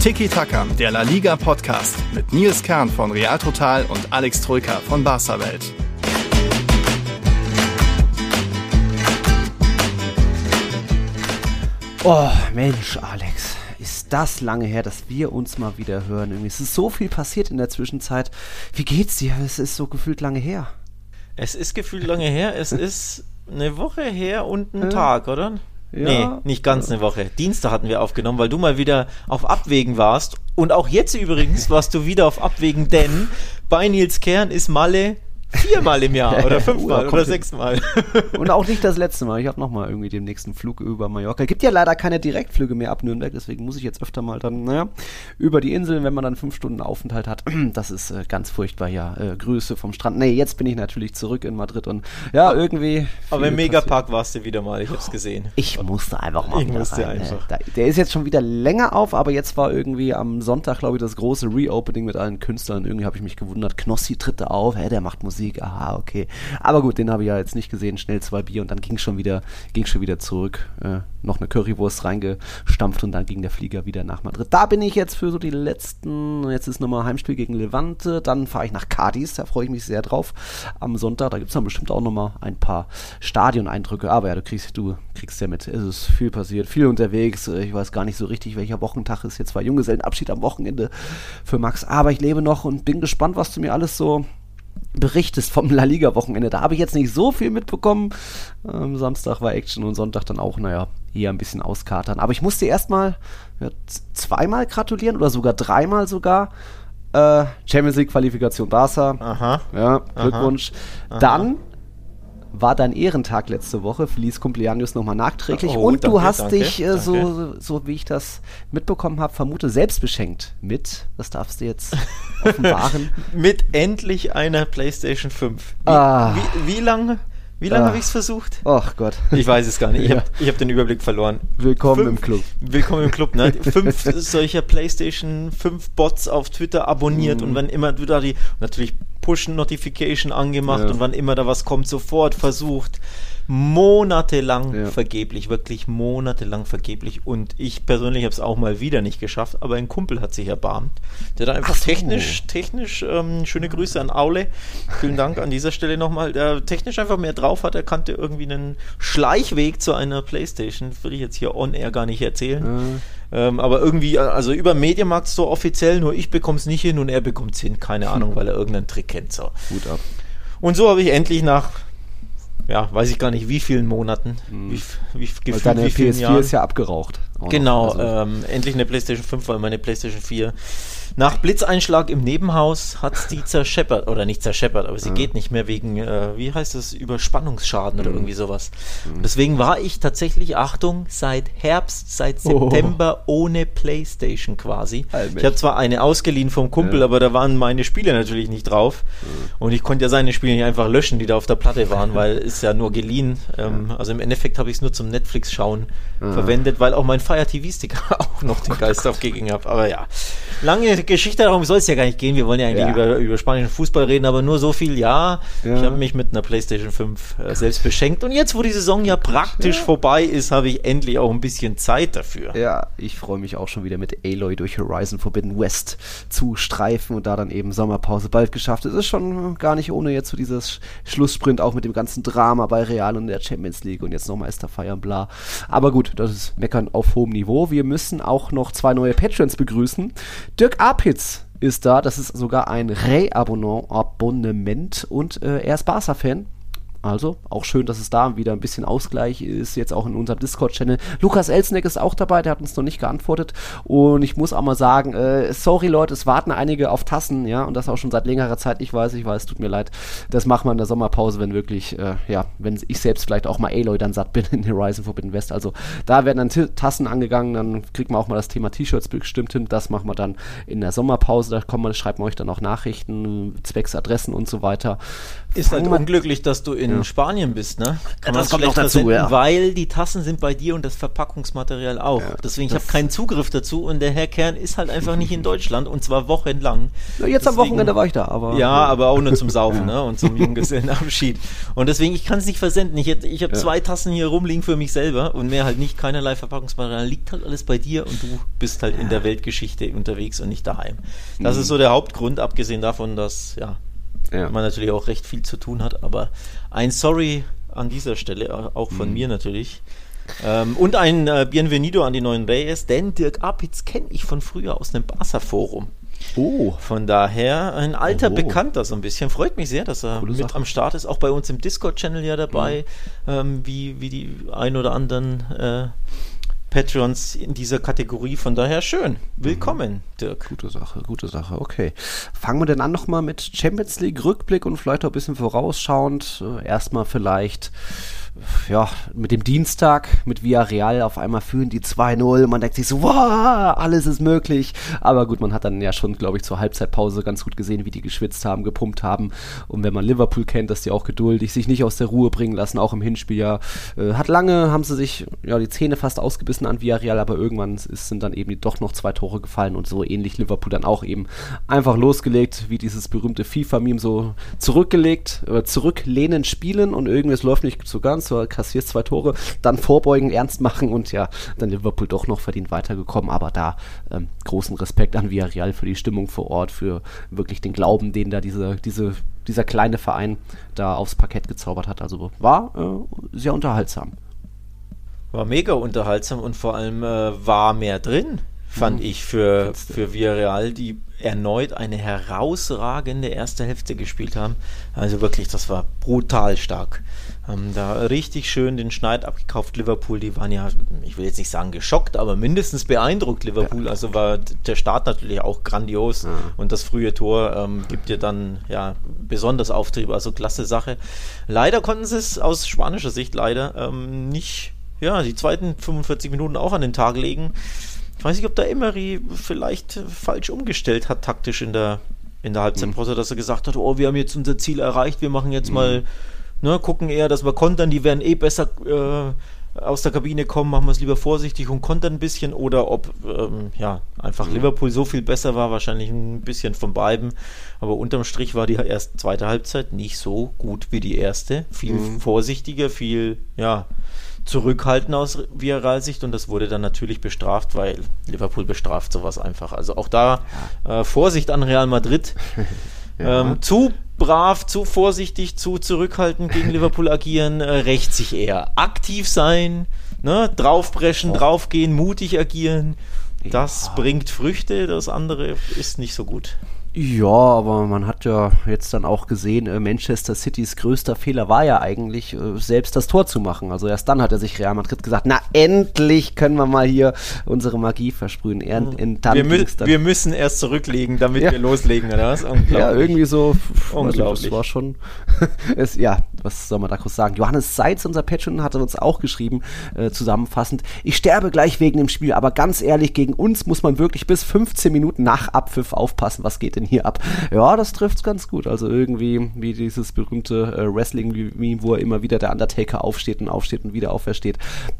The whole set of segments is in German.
Tiki Taka, der La Liga Podcast mit Nils Kern von Real Total und Alex Troika von Barca Welt. Oh Mensch, Alex, ist das lange her, dass wir uns mal wieder hören. Irgendwie ist so viel passiert in der Zwischenzeit. Wie geht's dir? Es ist so gefühlt lange her. Es ist gefühlt lange her. Es ist eine Woche her und ein Tag, oder? Ja. Nee, nicht ganz eine Woche. Dienstag hatten wir aufgenommen, weil du mal wieder auf Abwägen warst. Und auch jetzt übrigens warst du wieder auf Abwägen, denn bei Nils Kern ist Malle 4-mal im Jahr oder 5-mal oder 6-mal. Und auch nicht das letzte Mal. Ich habe nochmal irgendwie den nächsten Flug über Mallorca. Gibt ja leider keine Direktflüge mehr ab Nürnberg, deswegen muss ich jetzt öfter mal dann, über die Inseln, wenn man dann 5 Stunden Aufenthalt hat. Das ist ganz furchtbar, ja. Grüße vom Strand. Nee, jetzt bin ich natürlich zurück in Madrid und ja, irgendwie... Aber im Megapark warst du wieder mal, ich hab's gesehen. Ich musste einfach mal rein. Der ist jetzt schon wieder länger auf, aber jetzt war irgendwie am Sonntag, glaube ich, das große Reopening mit allen Künstlern. Irgendwie habe ich mich gewundert, Knossi tritt da auf, der macht Musik. Aha, okay. Aber gut, den habe ich ja jetzt nicht gesehen. Schnell 2 Bier und dann ging schon wieder zurück. Noch eine Currywurst reingestampft und dann ging der Flieger wieder nach Madrid. Da bin ich jetzt für so die letzten, jetzt ist nochmal Heimspiel gegen Levante, dann fahre ich nach Cadiz, da freue ich mich sehr drauf. Am Sonntag, da gibt es dann bestimmt auch nochmal ein paar Stadioneindrücke. Aber ja, du kriegst ja mit, es ist viel passiert, viel unterwegs. Ich weiß gar nicht so richtig, welcher Wochentag ist. Jetzt war Junggesellenabschied am Wochenende für Max. Aber ich lebe noch und bin gespannt, was du mir alles so berichtest vom La Liga-Wochenende. Da habe ich jetzt nicht so viel mitbekommen. Samstag war Action und Sonntag dann auch, eher ein bisschen auskatern. Aber ich musste erstmal 2-mal gratulieren oder sogar 3-mal sogar. Champions League Qualifikation Barca. Aha. Ja, Glückwunsch. Aha. Dann war dein Ehrentag letzte Woche. Feliz Cumpleaños nochmal nachträglich. Oh, und danke, du hast danke, dich, danke. So wie ich das mitbekommen habe, vermute, selbst beschenkt mit, das darfst du jetzt offenbaren. Mit endlich einer PlayStation 5. Wie lange habe ich es versucht? Ach Gott. Ich weiß es gar nicht. Ja. Ich hab den Überblick verloren. Willkommen im Club. Willkommen im Club, ne? 5 solcher PlayStation 5 Bots auf Twitter abonniert und wenn immer du da die natürlich Push-Notification angemacht und wann immer da was kommt, sofort versucht. Monatelang vergeblich, wirklich monatelang vergeblich. Und ich persönlich habe es auch mal wieder nicht geschafft, aber ein Kumpel hat sich erbarmt. Der da einfach technisch schöne Grüße an Aule. Vielen Dank an dieser Stelle nochmal. Der technisch einfach mehr drauf hat. Er kannte irgendwie einen Schleichweg zu einer Playstation. Würde ich jetzt hier on-air gar nicht erzählen. Aber irgendwie, also über Mediamarkt so offiziell, nur ich bekomme es nicht hin und er bekommt es hin. Keine Ahnung, weil er irgendeinen Trick kennt. So. Gut ab. Und so habe ich endlich nach weiß ich gar nicht, wie vielen Monaten, gefühlt deine PS4 Jahren. ist ja abgeraucht. Genau, endlich eine PlayStation 5, weil meine PlayStation 4 nach Blitzeinschlag im Nebenhaus hat die zerscheppert, oder nicht zerscheppert, aber sie geht nicht mehr wegen, wie heißt das, Überspannungsschaden oder irgendwie sowas. Deswegen war ich tatsächlich, Achtung, seit September ohne PlayStation quasi. Ich habe zwar eine ausgeliehen vom Kumpel, aber da waren meine Spiele natürlich nicht drauf und ich konnte ja seine Spiele nicht einfach löschen, die da auf der Platte waren, weil es ja nur geliehen. Also im Endeffekt habe ich es nur zum Netflix-Schauen verwendet, weil auch mein Fire TV-Stick auch noch den Geist aufgegeben hat. Aber ja, lange Geschichte, darum soll es ja gar nicht gehen. Wir wollen ja eigentlich über spanischen Fußball reden, aber nur so viel, ich habe mich mit einer PlayStation 5 selbst beschenkt. Und jetzt, wo die Saison ja praktisch vorbei ist, habe ich endlich auch ein bisschen Zeit dafür. Ja, ich freue mich auch schon wieder mit Aloy durch Horizon Forbidden West zu streifen und da dann eben Sommerpause bald geschafft. Es ist schon gar nicht ohne jetzt so dieses Schlusssprint auch mit dem ganzen Drama bei Real und der Champions League und jetzt nochmal ist da feiern, bla. Aber gut, das ist Meckern auf hohem Niveau. Wir müssen auch noch 2 neue Patrons begrüßen. Dirk Apitz ist da, das ist sogar ein Re-Abonnement und er ist Barca-Fan. Also, auch schön, dass es da wieder ein bisschen Ausgleich ist, jetzt auch in unserem Discord-Channel. Lukas Elsneck ist auch dabei, der hat uns noch nicht geantwortet. Und ich muss auch mal sagen, sorry Leute, es warten einige auf Tassen, und das auch schon seit längerer Zeit. Ich weiß, tut mir leid. Das machen wir in der Sommerpause, wenn wirklich, wenn ich selbst vielleicht auch mal Aloy dann satt bin in Horizon Forbidden West. Also, da werden dann Tassen angegangen, dann kriegt man auch mal das Thema T-Shirts bestimmt hin. Das machen wir dann in der Sommerpause. Da schreibt man euch dann auch Nachrichten, zwecks Adressen und so weiter. Ist halt unglücklich, dass du in Spanien bist, ne? Kann das kommt noch dazu, weil die Tassen sind bei dir und das Verpackungsmaterial auch. Ja, deswegen, ich habe keinen Zugriff dazu und der Herr Kern ist halt einfach nicht in Deutschland und zwar wochenlang. Ja, jetzt am Wochenende war ich da, aber... Ja, aber auch nur zum Saufen, ne? Und zum Junggesellenabschied. Und deswegen, ich kann es nicht versenden. Ich habe 2 Tassen hier rumliegen für mich selber und mehr halt nicht, keinerlei Verpackungsmaterial. Liegt halt alles bei dir und du bist halt in der Weltgeschichte unterwegs und nicht daheim. Das ist so der Hauptgrund, abgesehen davon, dass, man natürlich auch recht viel zu tun hat, aber ein Sorry an dieser Stelle, auch von mir natürlich. Und ein Bienvenido an die neuen Reyes, denn Dirk Apitz kenne ich von früher aus einem Barca-Forum. Oh. Von daher ein alter Bekannter so ein bisschen. Freut mich sehr, dass er mit am Start ist. Auch bei uns im Discord-Channel ja dabei, wie die ein oder anderen Patreons in dieser Kategorie, von daher schön. Willkommen, Dirk. Gute Sache, okay. Fangen wir denn an nochmal mit Champions League Rückblick und vielleicht auch ein bisschen vorausschauend. Erstmal vielleicht mit dem Dienstag mit Villarreal auf einmal führen die 2-0. Man denkt sich so, wow, alles ist möglich. Aber gut, man hat dann ja schon, glaube ich, zur Halbzeitpause ganz gut gesehen, wie die geschwitzt haben, gepumpt haben. Und wenn man Liverpool kennt, dass die auch geduldig sich nicht aus der Ruhe bringen lassen, auch im Hinspiel haben sie sich die Zähne fast ausgebissen an Villarreal, aber irgendwann sind dann eben doch noch 2 Tore gefallen und so ähnlich Liverpool dann auch eben einfach losgelegt, wie dieses berühmte FIFA-Meme so zurücklehnen, spielen und irgendwie es läuft nicht so ganz. Du kassierst 2 Tore, dann vorbeugen, ernst machen und dann Liverpool doch noch verdient weitergekommen, aber da großen Respekt an Villarreal für die Stimmung vor Ort, für wirklich den Glauben, den da dieser kleine Verein da aufs Parkett gezaubert hat, also war sehr unterhaltsam. War mega unterhaltsam und vor allem war mehr drin, fand ich, für Villarreal, die erneut eine herausragende erste Hälfte gespielt haben. Also wirklich, das war brutal stark. Haben da richtig schön den Schneid abgekauft. Liverpool, die waren ja, ich will jetzt nicht sagen geschockt, aber mindestens beeindruckt, Liverpool. Also war der Start natürlich auch grandios und das frühe Tor gibt dir dann besonders Auftrieb, also klasse Sache. Leider konnten sie es aus spanischer Sicht nicht, die zweiten 45 Minuten auch an den Tag legen. Ich weiß nicht, ob der Emery vielleicht falsch umgestellt hat, taktisch in der Halbzeitpause, dass er gesagt hat, wir haben jetzt unser Ziel erreicht, wir machen jetzt mal, gucken eher, dass wir kontern, die werden besser aus der Kabine kommen, machen wir es lieber vorsichtig und kontern ein bisschen, oder ob einfach Liverpool so viel besser war, wahrscheinlich ein bisschen von beiden, aber unterm Strich war die zweite Halbzeit nicht so gut wie die erste, viel vorsichtiger, viel, zurückhalten aus Villarreal-Sicht und das wurde dann natürlich bestraft, weil Liverpool bestraft sowas einfach. Also auch da Vorsicht an Real Madrid. Zu brav, zu vorsichtig, zu zurückhaltend gegen Liverpool agieren, rächt sich eher. Aktiv sein, draufpreschen, draufgehen, mutig agieren. Das bringt Früchte, das andere ist nicht so gut. Ja, aber man hat ja jetzt dann auch gesehen, Manchester Citys größter Fehler war ja eigentlich, selbst das Tor zu machen. Also erst dann hat er sich Real Madrid gesagt, na endlich können wir mal hier unsere Magie versprühen. Wir müssen erst zurücklegen, damit wir loslegen, oder was? Ja, irgendwie so. Unglaublich. Also das war schon, was soll man da kurz sagen? Johannes Seitz, unser Patron, hatte uns auch geschrieben, zusammenfassend, ich sterbe gleich wegen dem Spiel, aber ganz ehrlich, gegen uns muss man wirklich bis 15 Minuten nach Abpfiff aufpassen, was geht denn hier ab? Ja, das trifft's ganz gut. Also irgendwie wie dieses berühmte Wrestling-Meme, wo er immer wieder der Undertaker aufsteht und wieder aufersteht.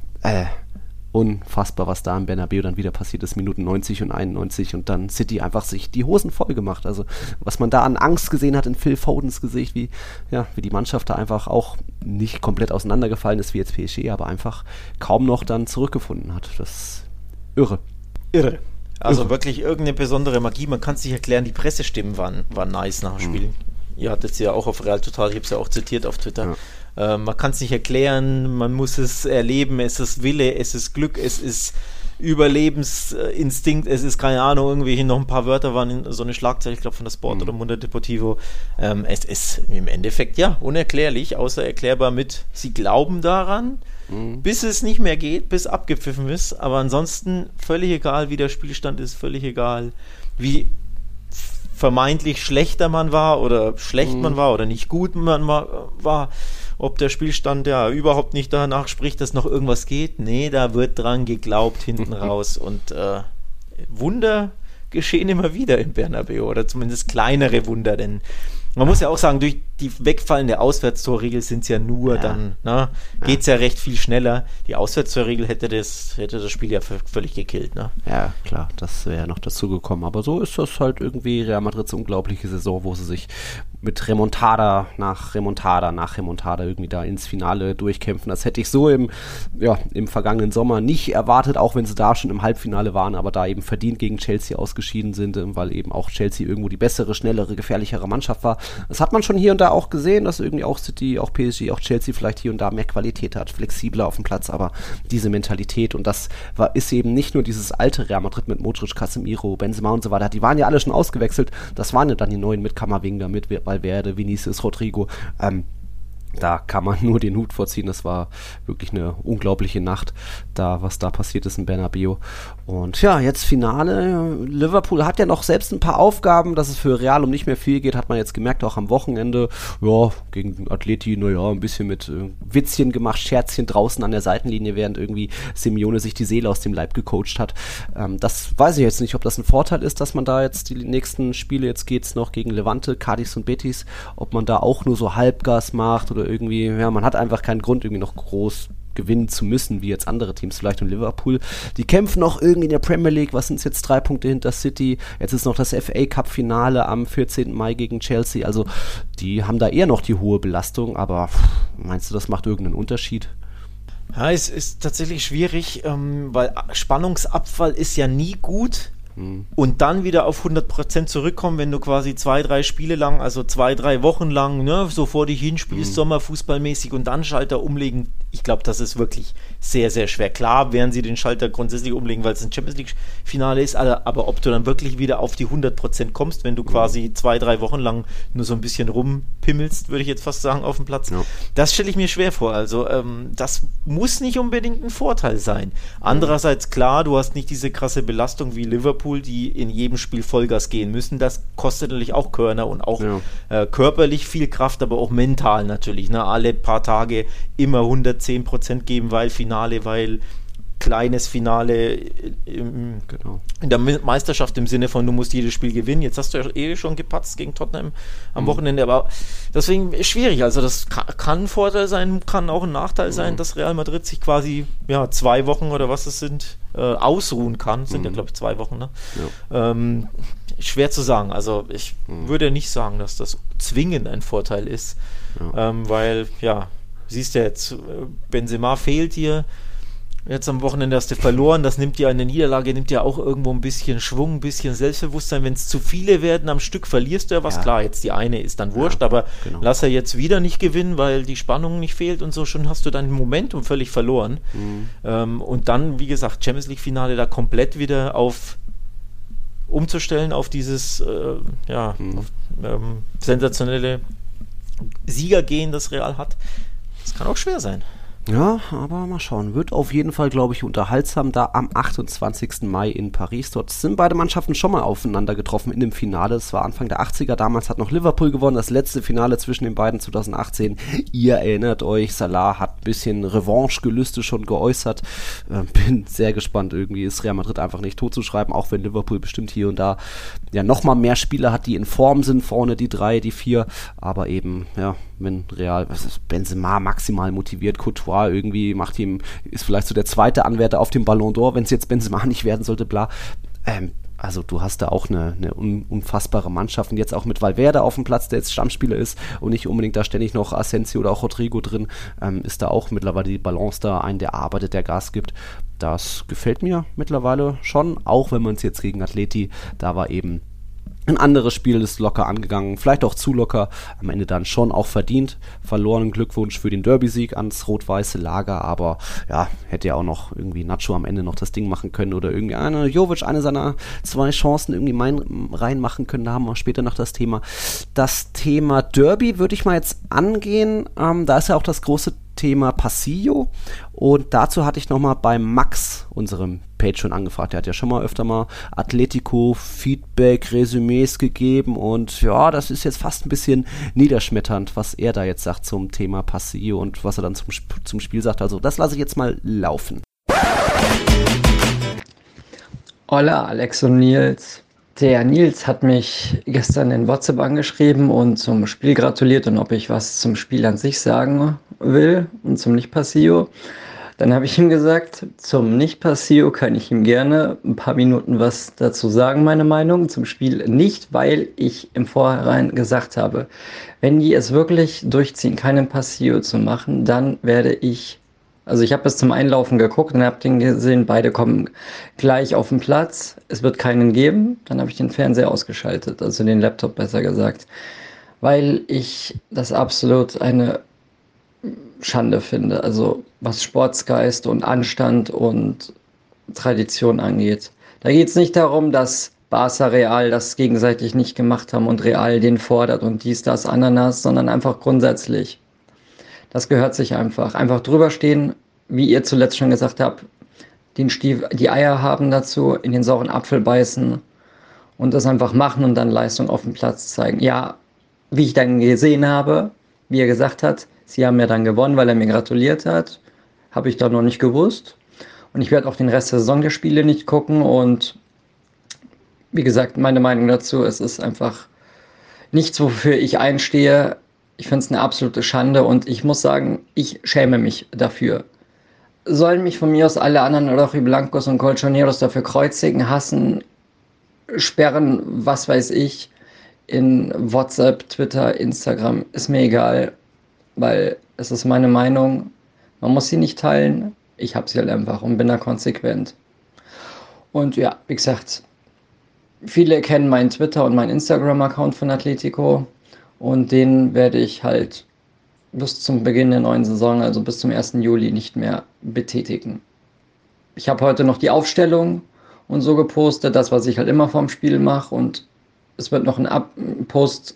Unfassbar, was da im Bernabeu dann wieder passiert ist, Minuten 90 und 91 und dann City einfach sich die Hosen voll gemacht. Also was man da an Angst gesehen hat in Phil Fodens Gesicht, wie die Mannschaft da einfach auch nicht komplett auseinandergefallen ist wie jetzt PSG, aber einfach kaum noch dann zurückgefunden hat. Das ist irre. Also wirklich irgendeine besondere Magie, man kann es nicht erklären, die Pressestimmen waren nice nach dem Spiel. Ihr hattet es ja auch auf Real Total, ich habe es ja auch zitiert auf Twitter. Man kann es nicht erklären, man muss es erleben, es ist Wille, es ist Glück, es ist Überlebensinstinkt, es ist keine Ahnung, irgendwie noch ein paar Wörter waren in so eine Schlagzeile, ich glaube von der Sport oder Mundo Deportivo. Es ist im Endeffekt unerklärlich, außer erklärbar mit, sie glauben daran, bis es nicht mehr geht, bis abgepfiffen ist, aber ansonsten völlig egal, wie der Spielstand ist, völlig egal, wie vermeintlich schlechter man war oder schlecht man war oder nicht gut man war, ob der Spielstand überhaupt nicht danach spricht, dass noch irgendwas geht. Nee, da wird dran geglaubt hinten raus und Wunder geschehen immer wieder im Bernabeu oder zumindest kleinere Wunder, denn man muss ja auch sagen, durch die wegfallende Auswärtstorregel sind es ja nur, dann geht es ja recht viel schneller. Die Auswärtstorregel hätte das Spiel ja völlig gekillt. Ne? Ja, klar, das wäre noch dazu gekommen. Aber so ist das halt irgendwie Real Madrids unglaubliche Saison, wo sie sich mit Remontada nach Remontada nach Remontada irgendwie da ins Finale durchkämpfen. Das hätte ich so im vergangenen Sommer nicht erwartet, auch wenn sie da schon im Halbfinale waren, aber da eben verdient gegen Chelsea ausgeschieden sind, weil eben auch Chelsea irgendwo die bessere, schnellere, gefährlichere Mannschaft war. Das hat man schon hier und da auch gesehen, dass irgendwie auch City, auch PSG, auch Chelsea vielleicht hier und da mehr Qualität hat, flexibler auf dem Platz, aber diese Mentalität und das ist eben nicht nur dieses alte Real Madrid mit Modric, Casemiro, Benzema und so weiter, die waren ja alle schon ausgewechselt, das waren ja dann die neuen mit Camavinga, mit Valverde, Vinicius, Rodrigo, da kann man nur den Hut vorziehen. Das war wirklich eine unglaubliche Nacht, was da passiert ist in Bernabeu. Und ja, jetzt Finale. Liverpool hat ja noch selbst ein paar Aufgaben, dass es für Real um nicht mehr viel geht, hat man jetzt gemerkt, auch am Wochenende. Ja, gegen Atleti, ein bisschen mit Witzchen gemacht, Scherzchen draußen an der Seitenlinie, während irgendwie Simeone sich die Seele aus dem Leib gecoacht hat. Das weiß ich jetzt nicht, ob das ein Vorteil ist, dass man da jetzt die nächsten Spiele, jetzt geht's noch gegen Levante, Cádiz und Betis, ob man da auch nur so Halbgas macht oder irgendwie, man hat einfach keinen Grund, irgendwie noch groß gewinnen zu müssen, wie jetzt andere Teams vielleicht und Liverpool. Die kämpfen noch irgendwie in der Premier League, was sind es jetzt, 3 Punkte hinter City, jetzt ist noch das FA Cup Finale am 14. Mai gegen Chelsea, also die haben da eher noch die hohe Belastung, aber meinst du, das macht irgendeinen Unterschied? Ja, es ist tatsächlich schwierig, weil Spannungsabfall ist ja nie gut. Und dann wieder auf 100% zurückkommen, wenn du quasi 2-3 Spiele lang, also 2-3 Wochen lang, so vor dich hinspielst, Sommerfußballmäßig und dann Schalter umlegen. Ich glaube, das ist wirklich sehr, sehr schwer. Klar werden sie den Schalter grundsätzlich umlegen, weil es ein Champions-League-Finale ist, aber ob du dann wirklich wieder auf die 100% kommst, wenn du quasi 2-3 Wochen lang nur so ein bisschen rumpimmelst, würde ich jetzt fast sagen, auf dem Platz, das stelle ich mir schwer vor. Also das muss nicht unbedingt ein Vorteil sein. Andererseits, klar, du hast nicht diese krasse Belastung wie Liverpool, die in jedem Spiel Vollgas gehen müssen. Das kostet natürlich auch Körner und auch körperlich viel Kraft, aber auch mental natürlich. Ne? Alle paar Tage immer 110% geben, weil Finale, weil kleines Finale in der Meisterschaft im Sinne von, du musst jedes Spiel gewinnen. Jetzt hast du ja schon gepatzt gegen Tottenham am Wochenende, aber deswegen ist schwierig. Also das kann ein Vorteil sein, kann auch ein Nachteil sein, dass Real Madrid sich quasi 2 Wochen oder was es sind, ausruhen kann. Sind ja, glaube ich, 2 Wochen. Ne? Ja. Schwer zu sagen. Also ich würde nicht sagen, dass das zwingend ein Vorteil ist, weil, siehst du jetzt, Benzema fehlt dir. Jetzt am Wochenende hast du verloren, das nimmt ja eine Niederlage, nimmt ja auch irgendwo ein bisschen Schwung, ein bisschen Selbstbewusstsein. Wenn es zu viele werden am Stück, verlierst du ja was. Klar, jetzt die eine ist dann wurscht, aber lass er jetzt wieder nicht gewinnen, weil die Spannung nicht fehlt und so, schon hast du dein Momentum völlig verloren. Und dann, wie gesagt, Champions League Finale da komplett wieder umzustellen auf dieses sensationelle Siegergehen, das Real hat. Das kann auch schwer sein. Ja, aber mal schauen. Wird auf jeden Fall, glaube ich, unterhaltsam da am 28. Mai in Paris. Dort sind beide Mannschaften schon mal aufeinander getroffen in dem Finale. Es war Anfang der 80er. Damals hat noch Liverpool gewonnen. Das letzte Finale zwischen den beiden 2018. Ihr erinnert euch, Salah hat ein bisschen Revanche-Gelüste schon geäußert. Bin sehr gespannt. Irgendwie ist Real Madrid einfach nicht totzuschreiben, auch wenn Liverpool bestimmt hier und da nochmal mehr Spieler hat, die in Form sind. Vorne die 3, die 4. Aber eben, wenn Real, Benzema maximal motiviert, Courtois irgendwie ist vielleicht so der zweite Anwärter auf dem Ballon d'Or, wenn es jetzt Benzema nicht werden sollte, bla. Also du hast da auch eine unfassbare Mannschaft und jetzt auch mit Valverde auf dem Platz, der jetzt Stammspieler ist und nicht unbedingt da ständig noch Asensio oder auch Rodrigo drin, ist da auch mittlerweile die Balance da, der arbeitet, der Gas gibt. Das gefällt mir mittlerweile schon, auch wenn man es jetzt gegen Atleti, da war eben ein anderes Spiel, ist locker angegangen, vielleicht auch zu locker, am Ende dann schon auch verdient. Verloren, Glückwunsch für den Derby-Sieg ans rot-weiße Lager, aber hätte ja auch noch irgendwie Nacho am Ende noch das Ding machen können oder irgendwie Jovic eine seiner 2 Chancen irgendwie reinmachen können, da haben wir später noch das Thema. Das Thema Derby würde ich mal jetzt angehen, da ist ja auch das große Thema Pasillo und dazu hatte ich nochmal bei Max, unserem Patreon, angefragt. Der hat ja schon mal öfter mal Atletico Feedback, Resümees gegeben und das ist jetzt fast ein bisschen niederschmetternd, was er da jetzt sagt zum Thema Pasillo und was er dann zum Spiel sagt. Also das lasse ich jetzt mal laufen. Hola Alex und Nils. Der Nils hat mich gestern in WhatsApp angeschrieben und zum Spiel gratuliert und ob ich was zum Spiel an sich sagen will und zum Nicht-Passio. Dann habe ich ihm gesagt, zum Nicht-Passio kann ich ihm gerne ein paar Minuten was dazu sagen, meine Meinung. Zum Spiel nicht, weil ich im Vorhinein gesagt habe, wenn die es wirklich durchziehen, keinen Passio zu machen, dann werde ich... Also ich habe bis zum Einlaufen geguckt und habe den gesehen, beide kommen gleich auf den Platz. Es wird keinen geben. Dann habe ich den Fernseher ausgeschaltet, also den Laptop besser gesagt. Weil ich das absolut eine Schande finde. Also was Sportsgeist und Anstand und Tradition angeht. Da geht es nicht darum, dass Barca Real das gegenseitig nicht gemacht haben und Real den fordert und dies, das, Ananas, sondern einfach grundsätzlich. Das gehört sich einfach. Einfach drüber stehen, wie ihr zuletzt schon gesagt habt, die Eier haben dazu, in den sauren Apfel beißen und das einfach machen und dann Leistung auf dem Platz zeigen. Ja, wie ich dann gesehen habe, wie er gesagt hat, sie haben ja dann gewonnen, weil er mir gratuliert hat, habe ich da noch nicht gewusst. Und ich werde auch den Rest der Saison der Spiele nicht gucken und wie gesagt, meine Meinung dazu, es ist einfach nichts, wofür ich einstehe. Ich finde es eine absolute Schande und ich muss sagen, ich schäme mich dafür. Sollen mich von mir aus alle anderen Rojiblancos und Colchoneros dafür kreuzigen, hassen, sperren, was weiß ich, in WhatsApp, Twitter, Instagram, ist mir egal, weil es ist meine Meinung. Man muss sie nicht teilen, ich habe sie halt einfach und bin da konsequent. Und ja, wie gesagt, viele kennen meinen Twitter- und meinen Instagram-Account von Atletico. Und den werde ich halt bis zum Beginn der neuen Saison, also bis zum 1. Juli, nicht mehr betätigen. Ich habe heute noch die Aufstellung und so gepostet, das, was ich halt immer vorm Spiel mache. Und es wird noch einen Post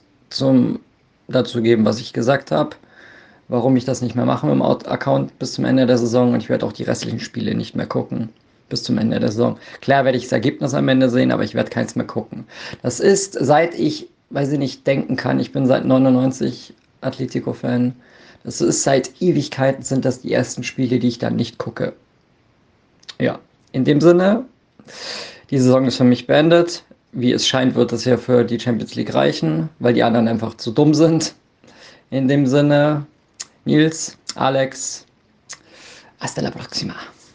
dazu geben, was ich gesagt habe, warum ich das nicht mehr mache mit dem Account bis zum Ende der Saison. Und ich werde auch die restlichen Spiele nicht mehr gucken bis zum Ende der Saison. Klar werde ich das Ergebnis am Ende sehen, aber ich werde keins mehr gucken. Das ist, seit ich, weil ich nicht denken kann, ich bin seit 99 Atletico-Fan. Das ist seit Ewigkeiten, sind das die ersten Spiele, die ich dann nicht gucke. Ja, in dem Sinne, die Saison ist für mich beendet. Wie es scheint, wird es ja für die Champions League reichen, weil die anderen einfach zu dumm sind. In dem Sinne, Nils, Alex, hasta la próxima.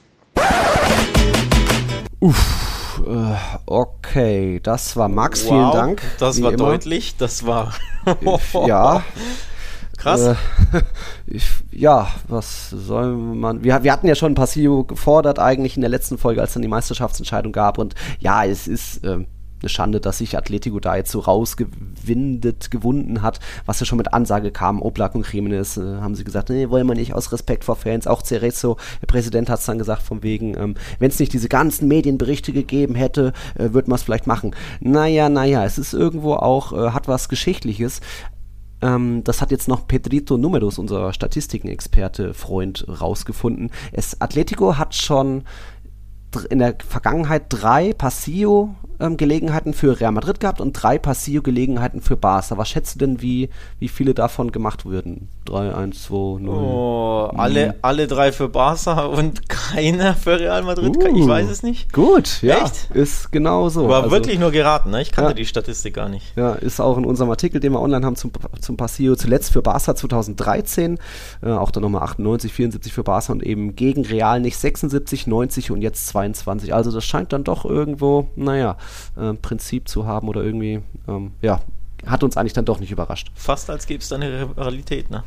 Okay, das war Max, vielen Dank. Das war immer deutlich, das war... ja. Krass. Ja, was soll man... Wir hatten ja schon Passio gefordert eigentlich in der letzten Folge, als es dann die Meisterschaftsentscheidung gab. Und ja, es ist eine Schande, dass sich Atletico da jetzt so gewunden hat, was ja schon mit Ansage kam. Oblak und Jiménez haben sie gesagt, nee, wollen wir nicht, aus Respekt vor Fans. Auch Cerezo, der Präsident, hat es dann gesagt, von wegen, wenn es nicht diese ganzen Medienberichte gegeben hätte, würde man es vielleicht machen. Naja, es ist irgendwo auch, hat was Geschichtliches. Das hat jetzt noch Pedrito Números, unser Statistikenexperte, Freund, rausgefunden. Atletico hat schon in der Vergangenheit 3 Passio-Gelegenheiten für Real Madrid gehabt und 3 Passio-Gelegenheiten für Barca. Was schätzt du denn, wie viele davon gemacht würden? 3, 1, 2, 0? Oh, alle 3 für Barca und keiner für Real Madrid? Ich weiß es nicht. Gut, ja. Echt? Ist genau so. War wirklich nur geraten, ne? Ich kannte die Statistik gar nicht. Ja, ist auch in unserem Artikel, den wir online haben zum Passio, zuletzt für Barca 2013, auch dann nochmal 98, 74 für Barca und eben gegen Real nicht 76, 90 und jetzt 22. Also das scheint dann doch irgendwo, Prinzip zu haben oder irgendwie, hat uns eigentlich dann doch nicht überrascht. Fast als gäbe es da eine Realität, ne?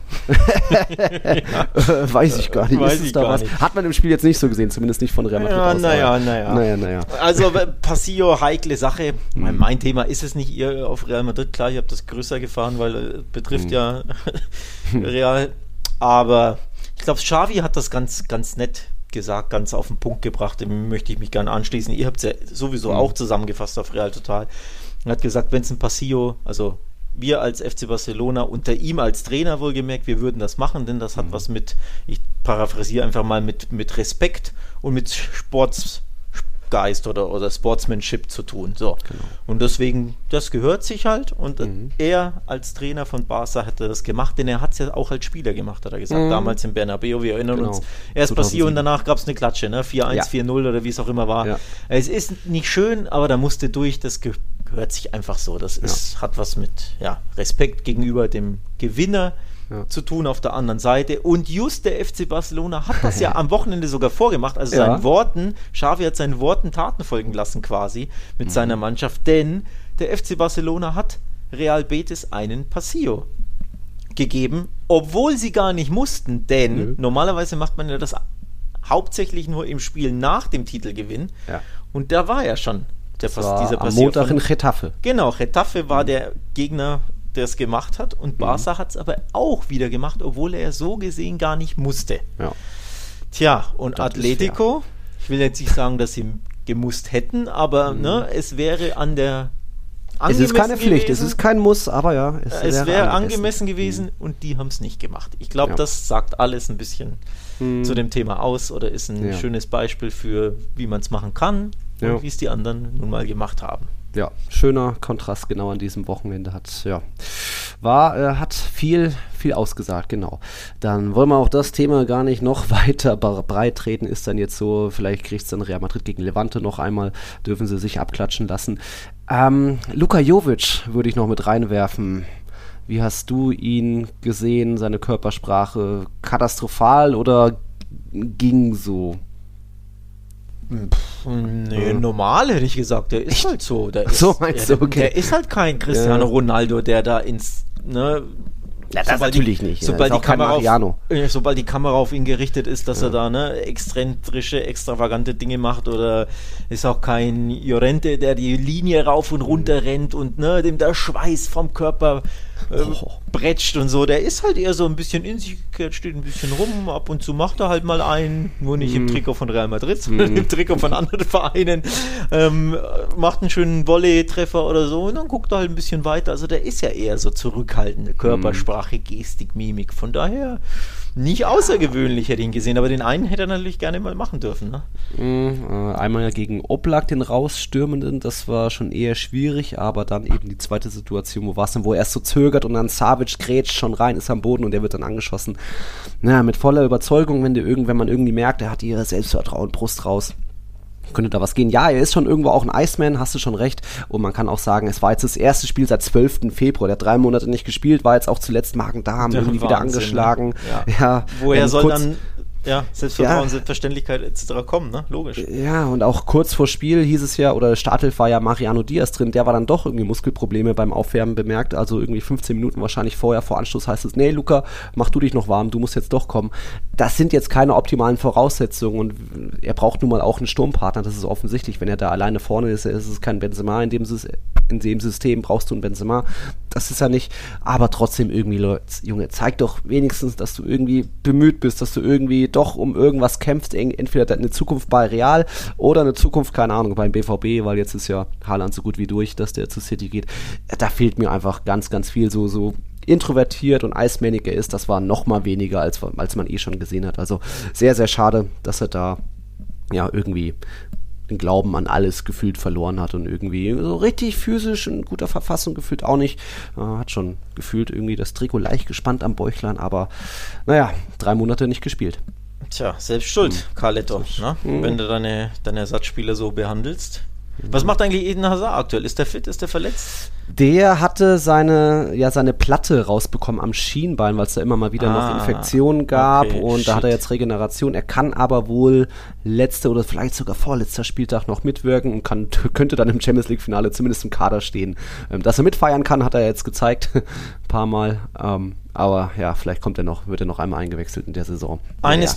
Weiß ich gar nicht. Weiß ich gar nicht. Hat man im Spiel jetzt nicht so gesehen, zumindest nicht von Real Madrid aus. Naja. Also Passio, heikle Sache. Mein Thema ist es nicht, ihr auf Real Madrid. Klar, ich habe das größer gefahren, weil betrifft ja Real. Aber ich glaube, Xavi hat das ganz, ganz nett gesagt, ganz auf den Punkt gebracht. Dem möchte ich mich gerne anschließen. Ihr habt es ja sowieso auch zusammengefasst auf Real Total. Er hat gesagt, wenn es ein Passio, also wir als FC Barcelona unter ihm als Trainer wohlgemerkt, wir würden das machen, denn das hat was mit, ich paraphrasiere einfach mal, mit Respekt und mit Sportsgeist oder Sportsmanship zu tun. So. Genau. Und deswegen, das gehört sich halt und er als Trainer von Barca hätte das gemacht, denn er hat es ja auch als Spieler gemacht, hat er gesagt, damals im Bernabeu, wir erinnern uns, erst Passio und danach gab es eine Klatsche, ne? 4-1, 4-0 oder wie es auch immer war. Ja. Es ist nicht schön, aber da musste durch, das gehört gehört sich einfach so. Das hat was mit Respekt gegenüber dem Gewinner zu tun auf der anderen Seite. Und just der FC Barcelona hat das ja am Wochenende sogar vorgemacht. Also Xavi hat seinen Worten Taten folgen lassen quasi mit seiner Mannschaft, denn der FC Barcelona hat Real Betis einen Pasillo gegeben, obwohl sie gar nicht mussten, denn normalerweise macht man ja das hauptsächlich nur im Spiel nach dem Titelgewinn. Ja. Und da war ja schon dieser Pasillo. Am Montag in Getafe. Genau, Getafe war der Gegner, der es gemacht hat, und Barca hat es aber auch wieder gemacht, obwohl er so gesehen gar nicht musste. Ja. Tja, und das Atletico, ich will jetzt nicht sagen, dass sie gemusst hätten, aber es wäre an der es ist keine Pflicht, es ist kein Muss, aber es wäre angemessen gewesen und die haben es nicht gemacht. Ich glaube, das sagt alles ein bisschen zu dem Thema aus oder ist ein schönes Beispiel für, wie man es machen kann und wie es die anderen nun mal gemacht haben. Ja, schöner Kontrast genau an diesem Wochenende hat viel ausgesagt, genau. Dann wollen wir auch das Thema gar nicht noch weiter breit treten, ist dann jetzt so, vielleicht kriegt es dann Real Madrid gegen Levante noch einmal, dürfen sie sich abklatschen lassen. Luka Jovic würde ich noch mit reinwerfen. Wie hast du ihn gesehen, seine Körpersprache? Katastrophal oder ging so? Normal hätte ich gesagt, der ist halt so. Der ist halt kein Cristiano Ronaldo, der da ins... das natürlich nicht. Sobald die Kamera auf ihn gerichtet ist, dass er da exzentrische, extravagante Dinge macht, oder ist auch kein Llorente, der die Linie rauf und runter rennt und dem der Schweiß vom Körper bretscht und so. Der ist halt eher so ein bisschen in sich gekehrt, steht ein bisschen rum, ab und zu macht er halt mal einen, nur nicht im Trikot von Real Madrid, sondern im Trikot von anderen Vereinen, macht einen schönen Volley-Treffer oder so und dann guckt er halt ein bisschen weiter. Also der ist ja eher so zurückhaltende Körpersprache, Gestik, Mimik. Von daher nicht außergewöhnlich, hätte ich ihn gesehen, aber den einen hätte er natürlich gerne mal machen dürfen. Ne? Einmal gegen Oblak, den Rausstürmenden, das war schon eher schwierig, aber dann eben die zweite Situation, wo er erst so zögert und dann Savic grätscht schon rein, ist am Boden und der wird dann angeschossen. Mit voller Überzeugung, wenn man irgendwie merkt, er hat ihr Selbstvertrauen, Brust raus. Könnte da was gehen? Ja, er ist schon irgendwo auch ein Iceman, hast du schon recht. Und man kann auch sagen, es war jetzt das erste Spiel seit 12. Februar. Der hat 3 Monate nicht gespielt, war jetzt auch zuletzt Magen-Darm, irgendwie wieder angeschlagen. Ne? Ja. Woher soll dann Selbstvertrauen, Selbstverständlichkeit etc. kommen, ne? Logisch. Ja, und auch kurz vor Spiel hieß es ja, oder Startelf war ja Mariano Diaz drin, der war dann doch irgendwie Muskelprobleme beim Aufwärmen bemerkt, also irgendwie 15 Minuten wahrscheinlich vorher, vor Anstoß heißt es, nee, Luca, mach du dich noch warm, du musst jetzt doch kommen. Das sind jetzt keine optimalen Voraussetzungen und er braucht nun mal auch einen Sturmpartner, das ist offensichtlich, wenn er da alleine vorne ist, ist es kein Benzema, in dem System brauchst du einen Benzema, das ist er nicht, aber trotzdem irgendwie, Leute, Junge, zeig doch wenigstens, dass du irgendwie bemüht bist, dass du irgendwie doch um irgendwas kämpft, entweder eine Zukunft bei Real oder eine Zukunft, keine Ahnung, beim BVB, weil jetzt ist ja Haaland so gut wie durch, dass der zu City geht. Da fehlt mir einfach ganz, ganz viel, so introvertiert und eismännig er ist, das war noch mal weniger, als man schon gesehen hat. Also sehr, sehr schade, dass er da irgendwie den Glauben an alles gefühlt verloren hat und irgendwie so richtig physisch in guter Verfassung gefühlt auch nicht. Hat schon gefühlt irgendwie das Trikot leicht gespannt am Bäuchlein, aber 3 Monate nicht gespielt. Tja, selbst schuld, Carletto, ne? Wenn du deine Ersatzspieler so behandelst. Was macht eigentlich Eden Hazard aktuell? Ist der fit? Ist der verletzt? Der hatte seine Platte rausbekommen am Schienbein, weil es da immer mal wieder noch Infektionen gab und da hat er jetzt Regeneration. Er kann aber wohl letzter oder vielleicht sogar vorletzter Spieltag noch mitwirken und könnte dann im Champions-League-Finale zumindest im Kader stehen. Dass er mitfeiern kann, hat er jetzt gezeigt, ein paar Mal. Aber vielleicht wird er noch einmal eingewechselt in der Saison. Eine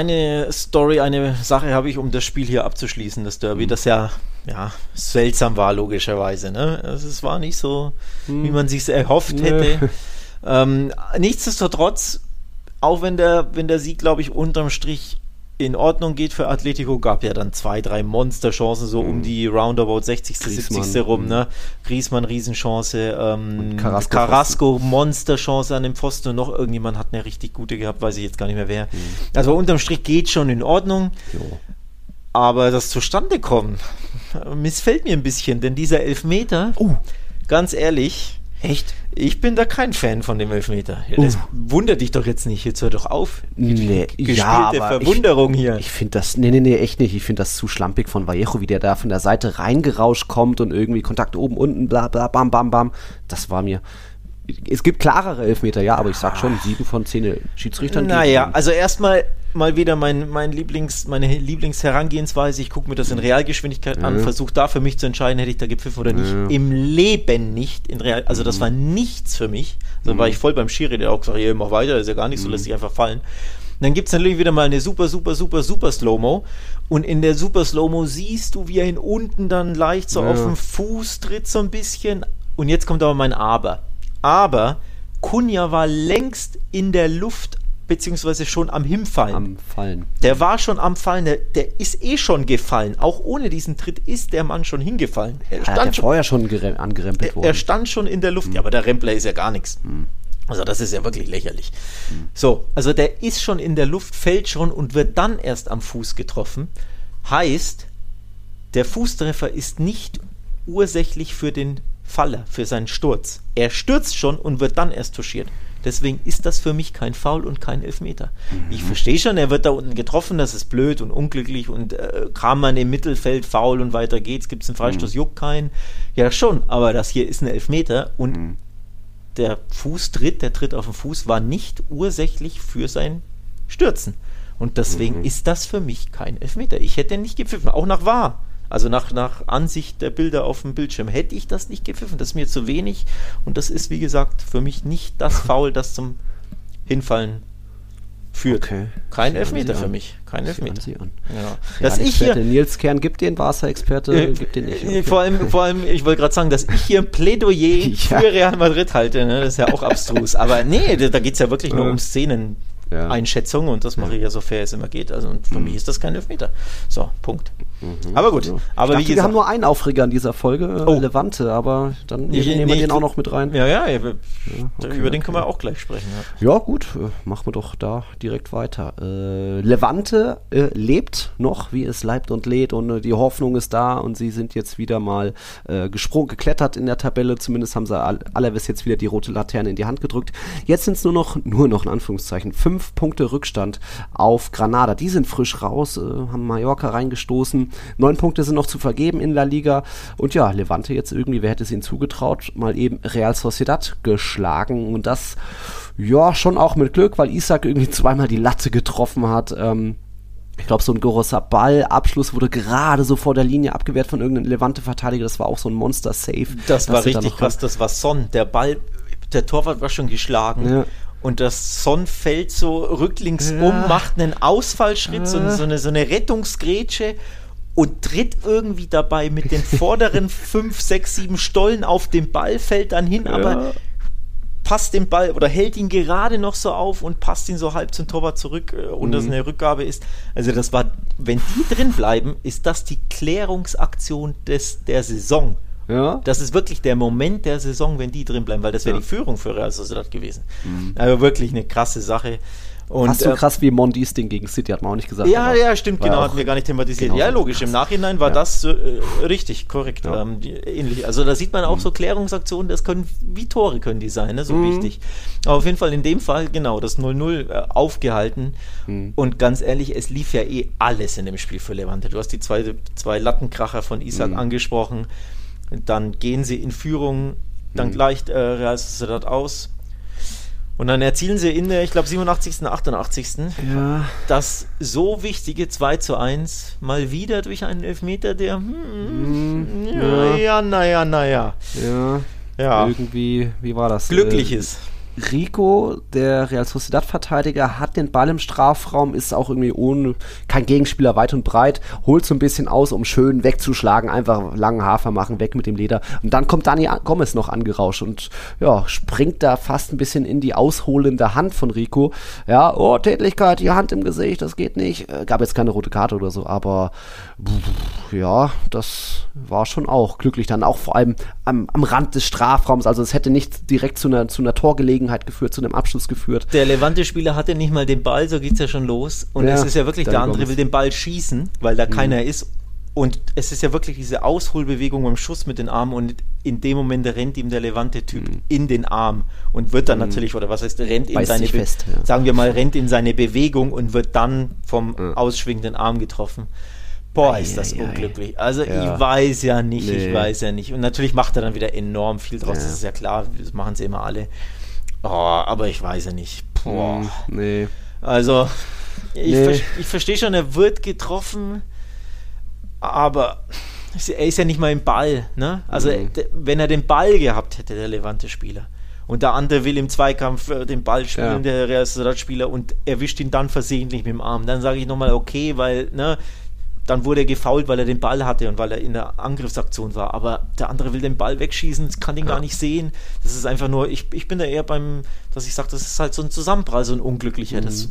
Sache habe ich, um das Spiel hier abzuschließen, das Derby, das ja seltsam war, logischerweise. Ne? Also es war nicht so, wie man sich erhofft hätte. Nichtsdestotrotz, auch wenn der Sieg, glaube ich, unterm Strich in Ordnung geht für Atletico, gab ja dann 2, 3 Monsterchancen, so um die roundabout 60., 70. rum, ne? Griezmann, Riesenchance, Carrasco, Monsterchance an dem Pfosten und noch irgendjemand hat eine richtig gute gehabt, weiß ich jetzt gar nicht mehr wer. Also unterm Strich geht schon in Ordnung, aber das Zustandekommen missfällt mir ein bisschen, denn dieser Elfmeter, ganz ehrlich, Echt? Ich bin da kein Fan von dem Elfmeter. Ja, das wundert dich doch jetzt nicht. Jetzt hör doch auf. Nee, Gespielte Verwunderung hier. Ich finde das, nee, echt nicht. Ich finde das zu schlampig von Vallejo, wie der da von der Seite reingerauscht kommt und irgendwie Kontakt oben, unten, bla, bla, bam, bam, bam. Das war mir... Es gibt klarere Elfmeter, ja, aber ich sag schon, 7 von 10 Schiedsrichtern. Naja, also erstmal mal wieder meine Lieblingsherangehensweise. Ich gucke mir das in Realgeschwindigkeit an, versuche da für mich zu entscheiden, hätte ich da gepfiffen oder nicht. Im Leben nicht. Also das war nichts für mich. Also war ich voll beim Schiri, der auch gesagt hat, mach weiter, das ist ja gar nicht so, lass dich einfach fallen. Und dann gibt es natürlich wieder mal eine super Slow-Mo. Und in der super Slow-Mo siehst du, wie er ihn unten dann leicht so auf den Fuß tritt so ein bisschen. Und jetzt kommt aber mein Aber. Aber Cunha war längst in der Luft, beziehungsweise schon am Hinfallen. Am Fallen. Der war schon am Fallen, der ist schon gefallen. Auch ohne diesen Tritt ist der Mann schon hingefallen. Er stand vorher schon angerempelt worden. Er stand schon in der Luft. Ja, aber der Rempler ist ja gar nichts. Also das ist ja wirklich lächerlich. So, also der ist schon in der Luft, fällt schon und wird dann erst am Fuß getroffen. Heißt, der Fußtreffer ist nicht ursächlich für den Faller, für seinen Sturz. Er stürzt schon und wird dann erst touchiert. Deswegen ist das für mich kein Foul und kein Elfmeter. Ich verstehe schon, er wird da unten getroffen, das ist blöd und unglücklich und Kramann im Mittelfeld, Foul und weiter geht's, gibt es einen Freistoß, juckt keinen. Ja schon, aber das hier ist ein Elfmeter und der Tritt auf den Fuß war nicht ursächlich für sein Stürzen. Und deswegen ist das für mich kein Elfmeter. Ich hätte nicht gepfiffen, auch nach VAR. Also nach Ansicht der Bilder auf dem Bildschirm hätte ich das nicht gepfiffen. Das ist mir zu wenig und das ist, wie gesagt, für mich nicht das Foul, das zum Hinfallen führt. Okay. Kein Elfmeter für mich. Kein Elfmeter. Ja. Dass ich hier Nils Kern gibt den, Barca-Experte gibt den nicht. Okay. Vor allem, ich wollte gerade sagen, dass ich hier ein Plädoyer für Real Madrid halte, ne? Das ist ja auch abstrus. Aber nee, da geht es ja wirklich nur um Szenen. Einschätzung und das mache ich ja so fair es immer geht. Also und für mich ist das kein Elfmeter. So, Punkt. Aber gut. Aber dachte, wir haben nur einen Aufreger in dieser Folge, Levante, aber dann nehmen wir den auch noch mit rein. Über den können wir auch gleich sprechen. Ja, gut, machen wir doch da direkt weiter. Levante lebt noch, wie es leibt und lädt und die Hoffnung ist da und sie sind jetzt wieder mal geklettert in der Tabelle. Zumindest haben sie Alaves jetzt wieder die rote Laterne in die Hand gedrückt. Jetzt sind es nur noch in Anführungszeichen 5 Punkte Rückstand auf Granada. Die sind frisch raus, haben Mallorca reingestoßen. 9 Punkte sind noch zu vergeben in La Liga. Und ja, Levante jetzt irgendwie, wer hätte es ihnen zugetraut, mal eben Real Sociedad geschlagen. Und das, ja, schon auch mit Glück, weil Isaac irgendwie zweimal die Latte getroffen hat. Ich glaube, so ein Gorosabal-Abschluss wurde gerade so vor der Linie abgewehrt von irgendeinem Levante-Verteidiger. Das war auch so ein Monster-Save. Das war richtig krass, das war Son. Der Torwart war schon geschlagen. Ja. Und das Son fällt so rücklings macht einen Ausfallschritt, so eine Rettungsgrätsche und tritt irgendwie dabei mit den vorderen 5, 6, 7 Stollen auf den Ball, fällt dann hin, aber passt den Ball oder hält ihn gerade noch so auf und passt ihn so halb zum Torwart zurück und das eine Rückgabe ist. Also das war, wenn die drin bleiben, ist das die Klärungsaktion der Saison. Ja. Das ist wirklich der Moment der Saison, wenn die drin bleiben, weil das wäre die Führung für Real Sociedad gewesen. Also wirklich eine krasse Sache. Und, fast so krass wie Mondis Ding gegen City, hat man auch nicht gesagt. Ja, stimmt, genau, hatten wir gar nicht thematisiert. Genau, ja, logisch, im Nachhinein war das richtig, korrekt, ähnlich. Also da sieht man auch so Klärungsaktionen, das können, wie Tore können die sein, ne? So wichtig. Aber auf jeden Fall in dem Fall, genau, das 0-0 aufgehalten und ganz ehrlich, es lief ja alles in dem Spiel für Levante. Du hast die zwei Lattenkracher von Isaac angesprochen, dann gehen sie in Führung, dann gleicht Real Sociedad aus. Und dann erzielen sie in der, ich glaube, 87., 88. das so wichtige 2:1 mal wieder durch einen Elfmeter, der naja. Ja. Irgendwie, wie war das? Glücklich ist. Rico, der Real Sociedad-Verteidiger, hat den Ball im Strafraum, ist auch irgendwie kein Gegenspieler weit und breit, holt so ein bisschen aus, um schön wegzuschlagen, einfach langen Hafer machen, weg mit dem Leder. Und dann kommt Dani Gomez noch angerauscht und springt da fast ein bisschen in die ausholende Hand von Rico. Ja, Tätlichkeit, die Hand im Gesicht, das geht nicht. Gab jetzt keine rote Karte oder so, aber das war schon auch glücklich. Dann auch vor allem am Rand des Strafraums, also es hätte nicht direkt zu einer Torgelegenheit geführt, zu einem Abschluss geführt. Der Levante-Spieler hatte nicht mal den Ball, so geht's ja schon los. Und es ist ja wirklich, der andere will den Ball schießen, weil da keiner ist. Und es ist ja wirklich diese Ausholbewegung beim Schuss mit den Armen und in dem Moment rennt ihm der Levante-Typ in den Arm und wird dann natürlich, oder was heißt, rennt in seine, sagen wir mal, rennt in seine Bewegung und wird dann vom ausschwingenden Arm getroffen. Boah, ist das unglücklich. Also ich weiß ja nicht. Und natürlich macht er dann wieder enorm viel draus, das ist ja klar, das machen sie immer alle. Oh, aber ich weiß ja nicht. Boah. Also, ich verstehe schon, er wird getroffen, aber er ist ja nicht mal im Ball, ne? Also, wenn er den Ball gehabt hätte, der Levante-Spieler, und der andere will im Zweikampf den Ball spielen, der Real Sociedad-Spieler, und erwischt ihn dann versehentlich mit dem Arm, dann sage ich nochmal, okay, weil, ne, dann wurde er gefoult, weil er den Ball hatte und weil er in der Angriffsaktion war. Aber der andere will den Ball wegschießen, kann den gar nicht sehen. Das ist einfach nur, ich bin da eher dass ich sage, das ist halt so ein Zusammenprall, so ein unglücklicher. Das,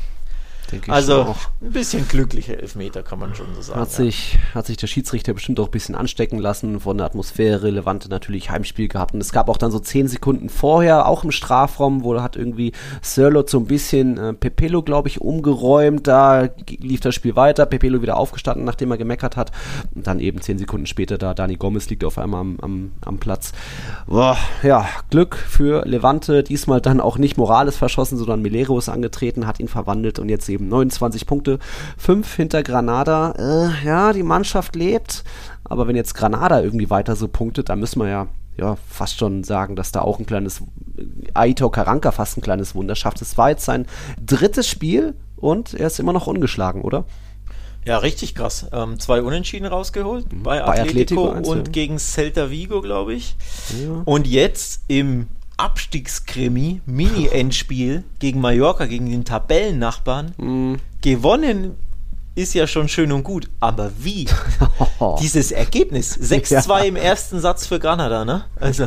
also ein bisschen glücklicher Elfmeter, kann man schon so sagen. Hat sich der Schiedsrichter bestimmt auch ein bisschen anstecken lassen von der Atmosphäre. Levante natürlich Heimspiel gehabt. Und es gab auch dann so 10 Sekunden vorher, auch im Strafraum, wo hat irgendwie Sörloth so ein bisschen Pepelo, glaube ich, umgeräumt. Da lief das Spiel weiter. Pepelo wieder aufgestanden, nachdem er gemeckert hat. Und dann eben 10 Sekunden später da Dani Gomez liegt auf einmal am Platz. Boah, ja, Glück für Levante. Diesmal dann auch nicht Morales verschossen, sondern Melero ist angetreten, hat ihn verwandelt und jetzt eben 29 Punkte, 5 hinter Granada. Ja, die Mannschaft lebt, aber wenn jetzt Granada irgendwie weiter so punktet, dann müssen wir ja fast schon sagen, dass da auch ein kleines Aitor Karanka fast ein kleines Wunder schafft. Es war jetzt sein 3. Spiel und er ist immer noch ungeschlagen, oder? Ja, richtig krass. 2 Unentschieden rausgeholt bei Atletico und gegen Celta Vigo, glaube ich. Ja. Und jetzt im Abstiegskrimi, Mini-Endspiel gegen Mallorca, gegen den Tabellennachbarn. Gewonnen ist ja schon schön und gut, aber wie? Dieses Ergebnis, 6-2 im ersten Satz für Granada, ne? Also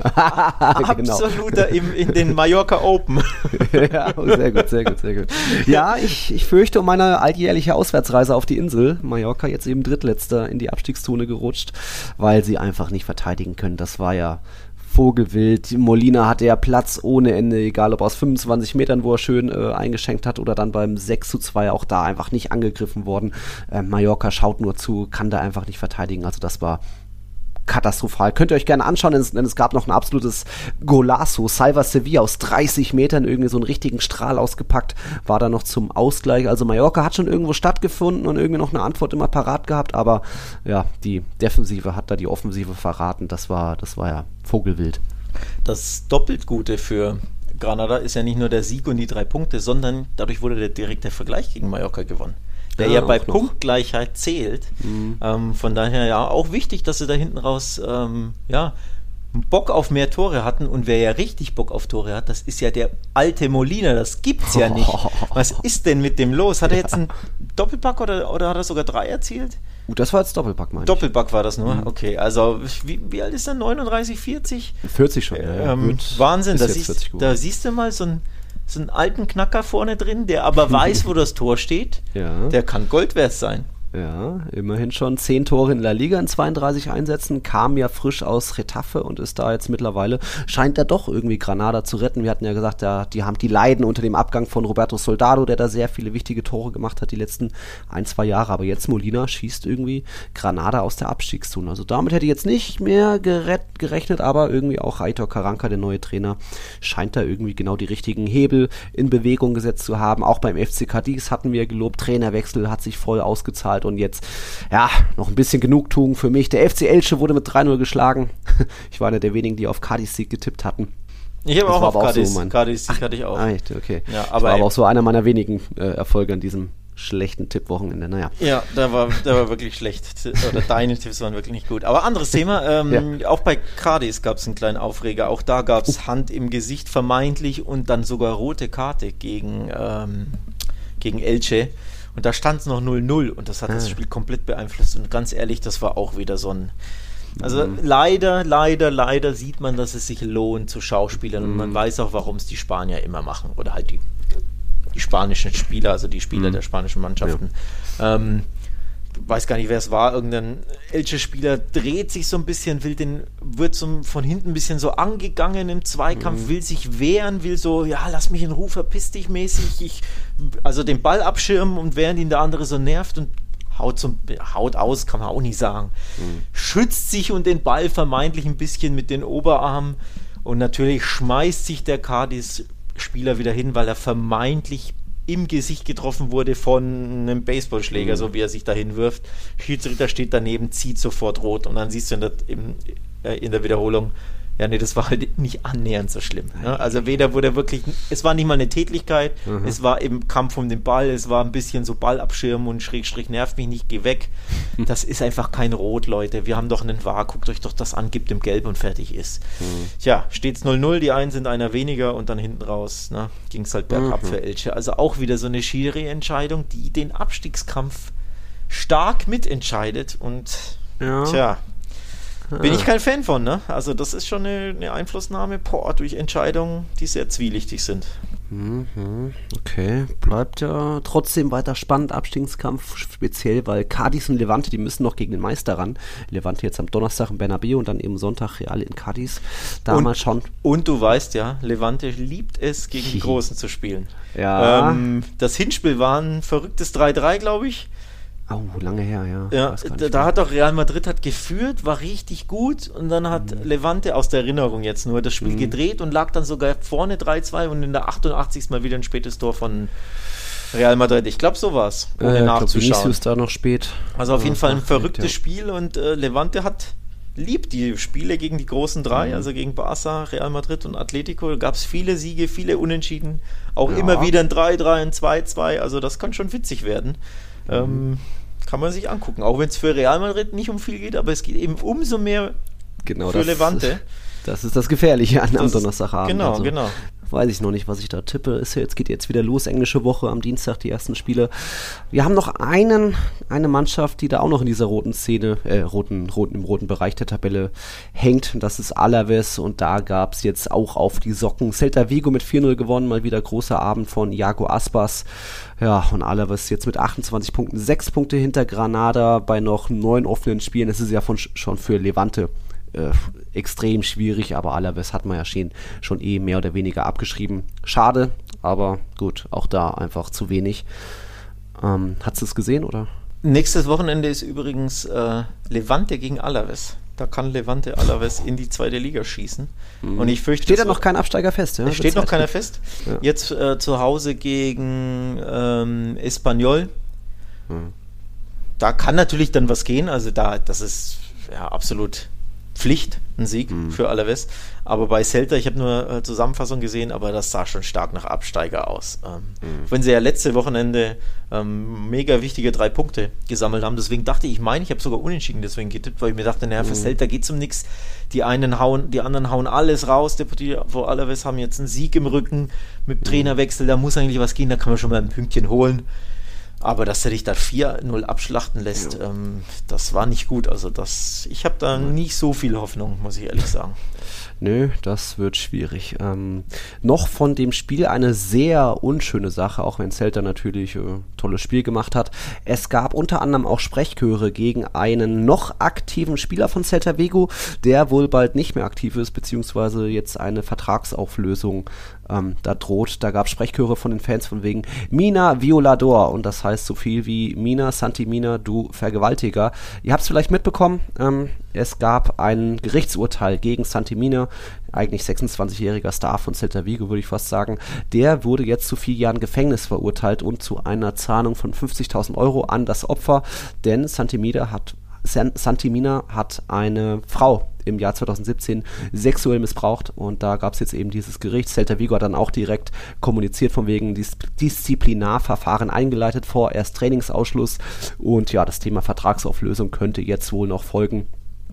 absoluter in den Mallorca Open. Ja, sehr gut. Ja, ich fürchte um meine alljährliche Auswärtsreise auf die Insel. Mallorca jetzt eben Drittletzter in die Abstiegszone gerutscht, weil sie einfach nicht verteidigen können. Das war ja Vogelwild. Molina hatte ja Platz ohne Ende, egal ob aus 25 Metern, wo er schön eingeschenkt hat, oder dann beim 6-2 auch da einfach nicht angegriffen worden. Mallorca schaut nur zu, kann da einfach nicht verteidigen. Also das war katastrophal. Könnt ihr euch gerne anschauen, denn es gab noch ein absolutes Golazo. Salva Sevilla aus 30 Metern irgendwie so einen richtigen Strahl ausgepackt, war da noch zum Ausgleich. Also Mallorca hat schon irgendwo stattgefunden und irgendwie noch eine Antwort immer parat gehabt, aber ja, die Defensive hat da die Offensive verraten. Das war ja Vogelwild. Das doppelt Gute für Granada ist ja nicht nur der Sieg und die 3 Punkte, sondern dadurch wurde der direkte Vergleich gegen Mallorca gewonnen, der ja bei Punktgleichheit zählt. Von daher ja auch wichtig, dass sie da hinten raus Bock auf mehr Tore hatten, und wer ja richtig Bock auf Tore hat, das ist ja der alte Molina, das gibt's ja nicht. Was ist denn mit dem los? Hat er jetzt einen Doppelpack oder hat er sogar 3 erzielt? Das war jetzt Doppelpack, meine ich. Doppelpack war das nur? Okay, also wie alt ist er? 39, 40? 40 schon, ja. Wahnsinn, da siehst du mal so einen alten Knacker vorne drin, der aber weiß, wo das Tor steht. Ja. Der kann Gold wert sein. Ja, immerhin schon 10 Tore in La Liga in 32 Einsätzen, kam ja frisch aus Getafe und ist da jetzt mittlerweile, scheint er doch irgendwie Granada zu retten. Wir hatten ja gesagt, die leiden unter dem Abgang von Roberto Soldado, der da sehr viele wichtige Tore gemacht hat die letzten 1-2 Jahre, aber jetzt Molina schießt irgendwie Granada aus der Abstiegszone. Also damit hätte ich jetzt nicht mehr gerechnet, aber irgendwie auch Aitor Karanka, der neue Trainer, scheint da irgendwie genau die richtigen Hebel in Bewegung gesetzt zu haben. Auch beim FC Cadiz hatten wir gelobt, Trainerwechsel hat sich voll ausgezahlt. Und jetzt, ja, noch ein bisschen Genugtuung für mich. Der FC Elche wurde mit 3-0 geschlagen. Ich war einer der wenigen, die auf Cadiz-Sieg getippt hatten. Ich habe auch auf Cadiz-Sieg hatte ich auch. Echt, okay. Ja, das war aber auch so einer meiner wenigen Erfolge an diesem schlechten Tippwochenende, naja. Ja, der war wirklich schlecht. Oder deine Tipps waren wirklich nicht gut. Aber anderes Thema, auch bei Cadiz gab es einen kleinen Aufreger. Auch da gab es Hand im Gesicht vermeintlich und dann sogar rote Karte gegen Elche. Und da stand es noch 0-0 und das hat das Spiel komplett beeinflusst. Und ganz ehrlich, das war auch wieder so ein... Also leider sieht man, dass es sich lohnt zu Schauspielern. Und man weiß auch, warum es die Spanier immer machen. Oder halt die spanischen Spieler, also die Spieler der spanischen Mannschaften. Ja. Weiß gar nicht, wer es war, irgendein Elche-Spieler dreht sich so ein bisschen, wird so von hinten ein bisschen so angegangen im Zweikampf, will sich wehren, will so, ja, lass mich in Ruhe, verpiss dich mäßig, also den Ball abschirmen, und während ihn der andere so nervt, und haut aus, kann man auch nicht sagen. Schützt sich und den Ball vermeintlich ein bisschen mit den Oberarmen und natürlich schmeißt sich der Cardis-Spieler wieder hin, weil er vermeintlich im Gesicht getroffen wurde von einem Baseballschläger, so wie er sich dahin wirft. Schiedsrichter steht daneben, zieht sofort rot und dann siehst du in der Wiederholung, ja, nee, das war halt nicht annähernd so schlimm. Ne? Also weder wurde wirklich, es war nicht mal eine Tätlichkeit, es war im Kampf um den Ball, es war ein bisschen so Ballabschirmen und Schrägstrich nervt mich nicht, geh weg. Das ist einfach kein Rot, Leute. Wir haben doch einen VAR, guckt euch doch das an, gibt im Gelb und fertig ist. Tja, steht's 0-0, die einen sind einer weniger und dann hinten raus, ne, ging's halt bergab für Elche. Also auch wieder so eine Schiri-Entscheidung, die den Abstiegskampf stark mitentscheidet und tja, bin ich kein Fan von, ne? Also das ist schon eine Einflussnahme durch Entscheidungen, die sehr zwielichtig sind. Okay, bleibt ja trotzdem weiter spannend, Abstiegskampf, speziell, weil Cadiz und Levante, die müssen noch gegen den Meister ran. Levante jetzt am Donnerstag in Bernabeu und dann eben Sonntag Real in Cadiz. Da mal schauen. Und du weißt ja, Levante liebt es, gegen die Großen zu spielen. Ja. Das Hinspiel war ein verrücktes 3-3, glaube ich. Oh, lange her, ja. Ja, da hat doch Real Madrid geführt, war richtig gut und dann hat Levante aus der Erinnerung jetzt nur das Spiel gedreht und lag dann sogar vorne 3-2 und in der 88. Mal wieder ein spätes Tor von Real Madrid. Ich glaube, so war es, ohne nachzuschauen. Vinicius da noch spät. Also auf jeden Fall ein verrücktes Spiel und Levante liebt die Spiele gegen die großen drei, also gegen Barca, Real Madrid und Atletico. Da gab es viele Siege, viele Unentschieden, auch immer wieder ein 3-3, ein 2-2, also das kann schon witzig werden. Kann man sich angucken, auch wenn es für Real Madrid nicht um viel geht, aber es geht eben umso mehr für Levante. Das ist das Gefährliche am Donnerstagabend. Genau. Weiß ich noch nicht, was ich da tippe. Geht jetzt wieder los, englische Woche, am Dienstag die ersten Spiele. Wir haben noch eine Mannschaft, die da auch noch in dieser roten Szene, im roten Bereich der Tabelle hängt. Das ist Alaves und da gab es jetzt auch auf die Socken. Celta Vigo mit 4-0 gewonnen, mal wieder großer Abend von Iago Aspas. Ja, und Alaves jetzt mit 28 Punkten, 6 Punkte hinter Granada bei noch 9 offenen Spielen. Das ist ja schon für Levante extrem schwierig, aber Alaves hat man ja schon mehr oder weniger abgeschrieben. Schade, aber gut, auch da einfach zu wenig. Hast du es gesehen, oder? Nächstes Wochenende ist übrigens Levante gegen Alaves. Da kann Levante Alaves in die zweite Liga schießen. Und ich fürchte, steht da noch kein Absteiger fest? Ja? Es steht noch keiner fest. Ja. Jetzt zu Hause gegen Espanyol. Da kann natürlich dann was gehen. Also das ist ja absolut Pflicht, ein Sieg für Alaves. Aber bei Celta, ich habe nur Zusammenfassung gesehen, aber das sah schon stark nach Absteiger aus. Wenn sie ja letzte Wochenende mega wichtige 3 Punkte gesammelt haben, deswegen dachte ich, ich habe sogar unentschieden deswegen getippt, weil ich mir dachte, für Celta geht es um nichts. Die anderen hauen alles raus. Die Alaves haben jetzt einen Sieg im Rücken mit Trainerwechsel, da muss eigentlich was gehen, da kann man schon mal ein Pünktchen holen. Aber dass er dich da 4-0 abschlachten lässt, das war nicht gut. Also ich habe da nicht so viel Hoffnung, muss ich ehrlich sagen. Nö, das wird schwierig. Noch von dem Spiel eine sehr unschöne Sache, auch wenn Celta natürlich tolles Spiel gemacht hat. Es gab unter anderem auch Sprechchöre gegen einen noch aktiven Spieler von Celta Vigo, der wohl bald nicht mehr aktiv ist, beziehungsweise jetzt eine Vertragsauflösung da droht. Da gab es Sprechchöre von den Fans von wegen Mina Violador und das heißt so viel wie Mina, Santi Mina, du Vergewaltiger. Ihr habt es vielleicht mitbekommen, es gab ein Gerichtsurteil gegen Santi Mina, eigentlich 26-jähriger Star von Celta Vigo, würde ich fast sagen. Der wurde jetzt zu 4 Jahren Gefängnis verurteilt und zu einer Zahlung von 50.000 Euro an das Opfer, denn Santi Mina hat eine Frau im Jahr 2017 sexuell missbraucht und da gab es jetzt eben dieses Gericht. Celta Vigo hat dann auch direkt kommuniziert von wegen Disziplinarverfahren eingeleitet, vorerst Trainingsausschluss und ja, das Thema Vertragsauflösung könnte jetzt wohl noch folgen.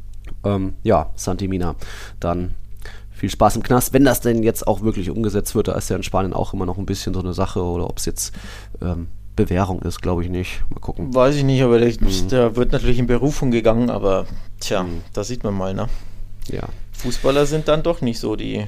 Santi Mina, dann viel Spaß im Knast, wenn das denn jetzt auch wirklich umgesetzt wird, da ist ja in Spanien auch immer noch ein bisschen so eine Sache oder ob es jetzt Bewährung ist, glaube ich nicht. Mal gucken. Weiß ich nicht, aber der wird natürlich in Berufung gegangen, aber da sieht man mal, ne? Ja. Fußballer sind dann doch nicht so die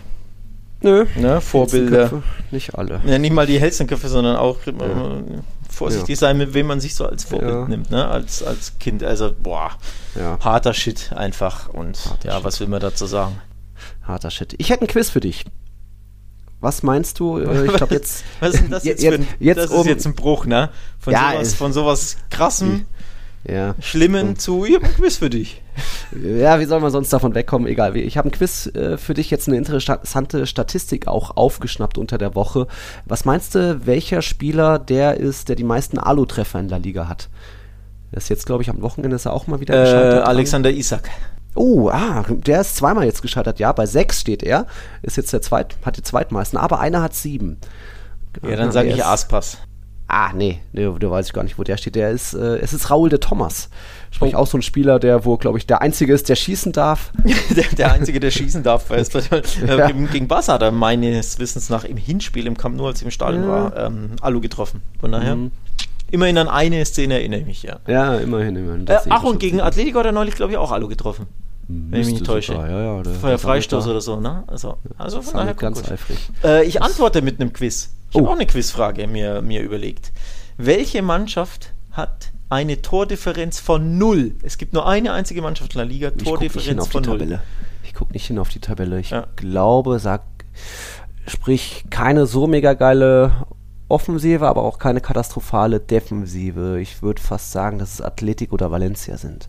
Vorbilder. Nicht alle. Ja, nicht mal die hellsten Köpfe, sondern auch vorsichtig sein, mit wem man sich so als Vorbild nimmt, ne? Als Kind. Also, harter Shit einfach. Und was will man dazu sagen? Harter Shit. Ich hätte ein Quiz für dich. Was meinst du? Ich glaube jetzt. Was ist denn das jetzt für ein, das ist jetzt ein Bruch, ne? Von sowas Krassem. Schlimmen zu, ich habe ein Quiz für dich. Ja, wie soll man sonst davon wegkommen? Egal. Ich habe ein Quiz für dich, jetzt eine interessante Statistik auch aufgeschnappt unter der Woche. Was meinst du, welcher Spieler der ist, der die meisten Alu-Treffer in La Liga hat? Das ist jetzt, glaube ich, am Wochenende ist er auch mal wieder gescheitert. Alexander Isak. Oh, der ist zweimal jetzt gescheitert. Ja, bei 6 steht er. Ist jetzt hat die zweitmeisten, aber einer hat 7. Ja, dann sage ich Aspas. Nee, da weiß ich gar nicht, wo der steht. Es ist Raúl de Tomás. Sprich auch so ein Spieler, wo, glaube ich, der Einzige ist, der schießen darf. der Einzige, der schießen darf. Gegen Barca hat er meines Wissens nach im Hinspiel im Camp Nou, als ich im Stadion war, Alu getroffen. Von daher, immerhin an eine Szene erinnere ich mich, ja. Ja, immerhin. Und gegen Atletico hat er neulich, glaube ich, auch Alu getroffen. Wenn ich mich nicht täusche. Freistoß oder so, ne? Also von daher ganz eifrig. Ich antworte mit einem Quiz. Ich habe auch eine Quizfrage mir überlegt. Welche Mannschaft hat eine Tordifferenz von 0? Es gibt nur eine einzige Mannschaft in der Liga, Tordifferenz von 0. Ich gucke nicht hin auf die Tabelle. Ich glaube, sprich, keine so mega geile Offensive, aber auch keine katastrophale Defensive. Ich würde fast sagen, dass es Athletic oder Valencia sind.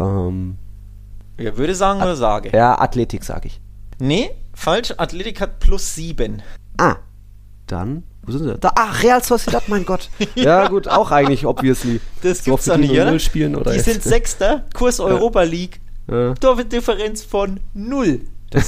Ja, würde sagen oder sage? Ja, Athletic sage ich. Nee, falsch. Athletic hat +7. Dann, wo sind sie? Real Sociedad, mein Gott. Ja gut, auch eigentlich, obviously. Das gibt's doch nicht, oder? Spielen, oder? Die sind Sechster, Kurs Europa League, Tordifferenz von 0.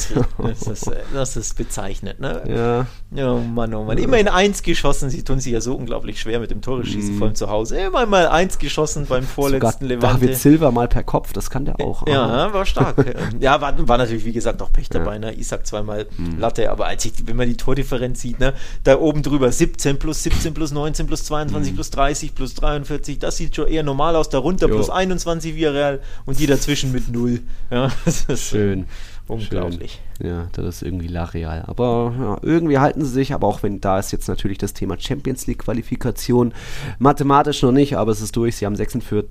Das ist bezeichnet, ne? Ja. Oh Mann. Immerhin 1 geschossen. Sie tun sich ja so unglaublich schwer mit dem Tore-Schießen, vor allem zu Hause. Immer mal 1 geschossen beim vorletzten Levante. David Silva mal per Kopf, das kann der auch. Ja, war stark. Ja, war natürlich, wie gesagt, auch Pech dabei. Ne? Isak zweimal Latte, aber wenn man die Tordifferenz sieht, ne? Da oben drüber 17 plus 17 plus 19 plus 22 plus 30 plus 43, das sieht schon eher normal aus. Darunter plus 21 Villarreal und die dazwischen mit 0. Ja, das ist schön. Unglaublich. Schön. Ja, das ist irgendwie Lareal. Aber irgendwie halten sie sich, aber auch wenn da ist jetzt natürlich das Thema Champions League Qualifikation mathematisch noch nicht, aber es ist durch. Sie haben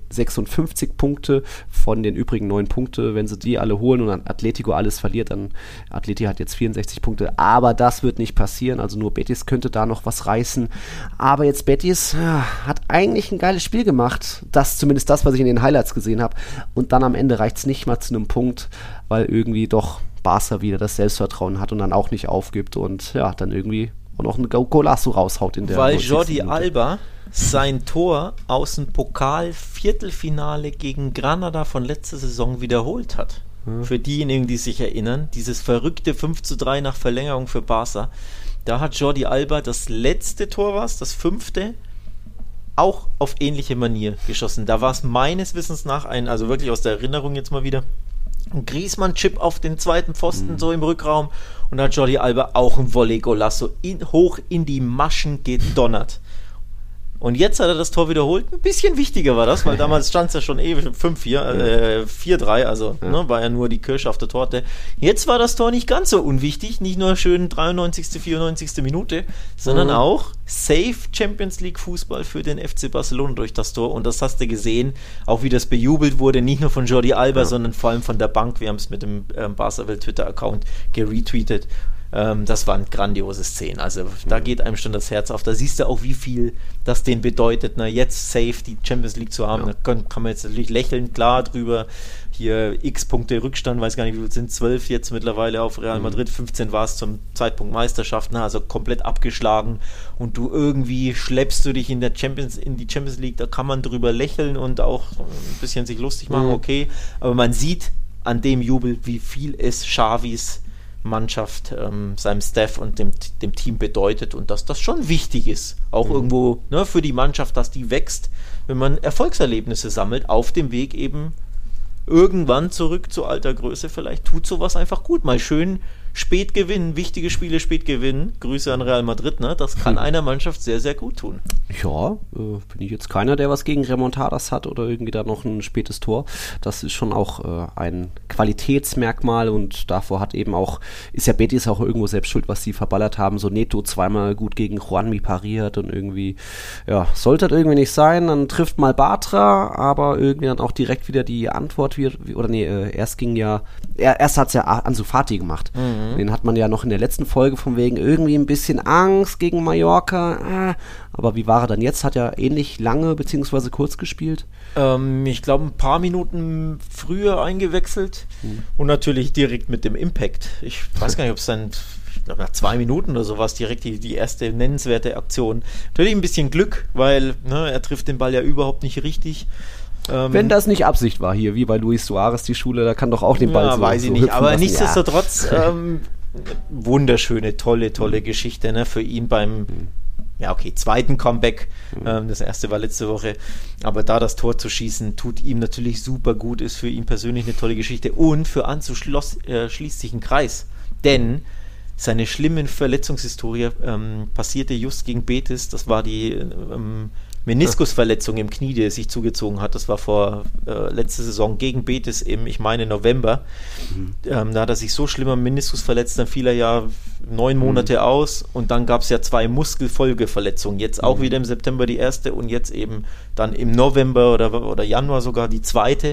56 Punkte von den übrigen 9 Punkte. Wenn sie die alle holen und dann Atletico alles verliert, dann Atleti hat jetzt 64 Punkte, aber das wird nicht passieren. Also nur Betis könnte da noch was reißen. Aber jetzt Betis hat eigentlich ein geiles Spiel gemacht. Zumindest das, was ich in den Highlights gesehen habe. Und dann am Ende reicht es nicht mal zu einem Punkt, weil irgendwie doch Barca wieder das Selbstvertrauen hat und dann auch nicht aufgibt und dann irgendwie auch noch ein Golasso raushaut in der Weil Jordi Alba sein Tor aus dem Pokal-Viertelfinale gegen Granada von letzter Saison wiederholt hat. Für diejenigen, die sich erinnern, dieses verrückte 5:3 nach Verlängerung für Barca. Da hat Jordi Alba das letzte Tor, das 5., auch auf ähnliche Manier geschossen. Da war es meines Wissens nach also wirklich aus der Erinnerung jetzt mal wieder, ein Griezmann-Chip auf den zweiten Pfosten, so im Rückraum, und da hat Jordi Alba auch ein Volley-Golasso hoch in die Maschen gedonnert. Und jetzt hat er das Tor wiederholt. Ein bisschen wichtiger war das, weil damals stand es ja schon ewig 5-4, 4-3, also war ja nur die Kirsche auf der Torte. Jetzt war das Tor nicht ganz so unwichtig, nicht nur schön 93., 94. Minute, sondern auch safe Champions League Fußball für den FC Barcelona durch das Tor. Und das hast du gesehen, auch wie das bejubelt wurde, nicht nur von Jordi Alba, sondern vor allem von der Bank. Wir haben es mit dem Barca-Welt Twitter-Account geretweetet. Das waren grandiose Szenen, also da geht einem schon das Herz auf, da siehst du auch, wie viel das denen bedeutet, jetzt safe die Champions League zu haben, da kann man jetzt natürlich lächeln, klar drüber, hier x Punkte Rückstand, weiß gar nicht, wie viel sind, 12 jetzt mittlerweile auf Real Madrid, 15 war es zum Zeitpunkt Meisterschaft, also komplett abgeschlagen, und du irgendwie schleppst du dich in die Champions League, da kann man drüber lächeln und auch ein bisschen sich lustig machen, okay, aber man sieht an dem Jubel, wie viel es Xavis Mannschaft, seinem Staff und dem Team bedeutet und dass das schon wichtig ist. Auch irgendwo für die Mannschaft, dass die wächst, wenn man Erfolgserlebnisse sammelt, auf dem Weg eben irgendwann zurück zu alter Größe. Vielleicht tut sowas einfach gut. Mal schön spät gewinnen, wichtige Spiele spät gewinnen. Grüße an Real Madrid, das kann einer Mannschaft sehr, sehr gut tun. Ja, bin ich jetzt keiner, der was gegen Remontadas hat oder irgendwie da noch ein spätes Tor. Das ist schon auch ein Qualitätsmerkmal und davor ist ja Betis auch irgendwo selbst schuld, was sie verballert haben. So Neto zweimal gut gegen Juanmi pariert und irgendwie, sollte das irgendwie nicht sein. Dann trifft mal Bartra, aber irgendwie dann auch direkt wieder die Antwort erst hat es ja Ansu Fati gemacht. Den hat man ja noch in der letzten Folge von wegen irgendwie ein bisschen Angst gegen Mallorca. Aber wie war er dann jetzt? Hat er ähnlich lange bzw. kurz gespielt? Ich glaube, ein paar Minuten früher eingewechselt und natürlich direkt mit dem Impact. Ich weiß gar nicht, ob es dann, ich glaube, nach 2 Minuten oder so war es direkt die erste nennenswerte Aktion. Natürlich ein bisschen Glück, weil er trifft den Ball ja überhaupt nicht richtig. Wenn das nicht Absicht war hier, wie bei Luis Suarez die Schule, da kann doch auch den Ball so weiß ich so nicht, aber lassen. nichtsdestotrotz wunderschöne, tolle Geschichte für ihn beim zweiten Comeback. Das erste war letzte Woche. Aber da das Tor zu schießen, tut ihm natürlich super gut, ist für ihn persönlich eine tolle Geschichte. Und für Ansu schließt sich ein Kreis. Denn seine schlimme Verletzungshistorie passierte just gegen Betis. Das war die Meniskusverletzung im Knie, die er sich zugezogen hat. Das war vor letzte Saison gegen Betis im, ich meine, November. Da hat er sich so schlimm am Meniskus verletzt, dann fiel er ja 9 Monate aus und dann gab es ja 2 Muskelfolgeverletzungen. Jetzt auch wieder im September die erste und jetzt eben dann im November oder Januar sogar die zweite.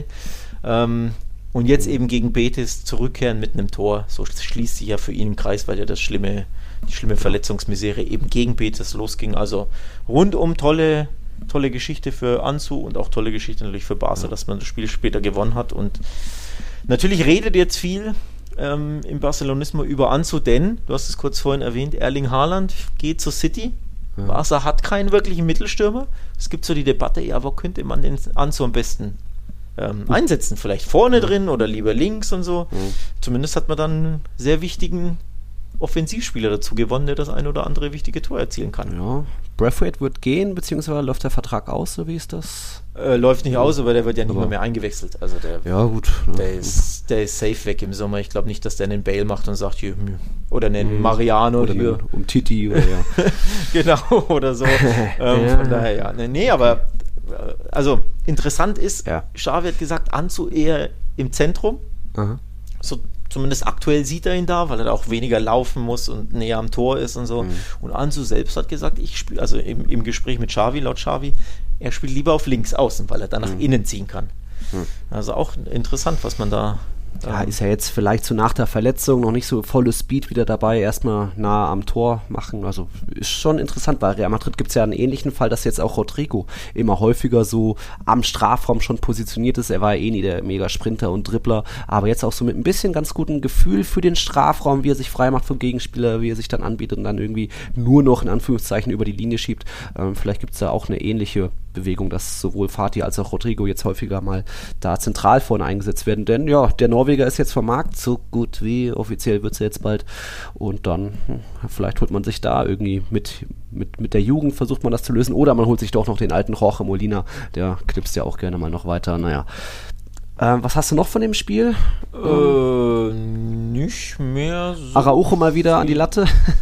Und jetzt eben gegen Betis zurückkehren mit einem Tor. So schließt sich ja für ihn im Kreis, weil ja die schlimme Verletzungsmisere eben gegen Betis losging. Also rundum tolle Geschichte für Ansu und auch tolle Geschichte natürlich für Barca, dass man das Spiel später gewonnen hat. Und natürlich redet jetzt viel im Barcelonismo über Ansu, denn, du hast es kurz vorhin erwähnt, Erling Haaland geht zur City. Barca hat keinen wirklichen Mittelstürmer. Es gibt so die Debatte, wo könnte man den Ansu am besten einsetzen? Vielleicht vorne drin oder lieber links und so. Zumindest hat man dann einen sehr wichtigen Offensivspieler dazu gewonnen, der das ein oder andere wichtige Tor erzielen kann. Ja, Braithwaite wird gehen, beziehungsweise läuft der Vertrag aus, so wie ist das? Läuft nicht aus, aber der wird ja nicht mehr eingewechselt. Also der ist safe weg im Sommer. Ich glaube nicht, dass der einen Bale macht und sagt, hier, oder einen Mariano oder hier. Um Titi oder ja. Genau, oder so. Von daher, ja. Nee, aber also interessant ist, Xavi hat gesagt, Ansu eher im Zentrum. So zumindest aktuell sieht er ihn da, weil er da auch weniger laufen muss und näher am Tor ist und so. Und Ansu selbst hat gesagt, ich spiele, also im Gespräch mit Xavi, laut Xavi, er spielt lieber auf links außen, weil er dann nach innen ziehen kann. Also auch interessant, was man da... Ja, ist ja jetzt vielleicht so nach der Verletzung noch nicht so volle Speed wieder dabei, erstmal nah am Tor machen, also ist schon interessant, weil Real Madrid gibt es ja einen ähnlichen Fall, dass jetzt auch Rodrigo immer häufiger so am Strafraum schon positioniert ist. Er war ja nie der Mega-Sprinter und Dribbler, aber jetzt auch so mit ein bisschen ganz gutem Gefühl für den Strafraum, wie er sich frei macht vom Gegenspieler, wie er sich dann anbietet und dann irgendwie nur noch in Anführungszeichen über die Linie schiebt. Vielleicht gibt es da auch eine ähnliche Bewegung, dass sowohl Fati als auch Rodrigo jetzt häufiger mal da zentral vorne eingesetzt werden, denn ja, der Norweger ist jetzt vom Markt, so gut wie offiziell wird es jetzt bald und dann vielleicht holt man sich da irgendwie mit der Jugend, versucht man das zu lösen oder man holt sich doch noch den alten Jorge Molina, der knipst ja auch gerne mal noch weiter, naja. Was hast du noch von dem Spiel? Nicht mehr so. Araujo mal wieder an die Latte.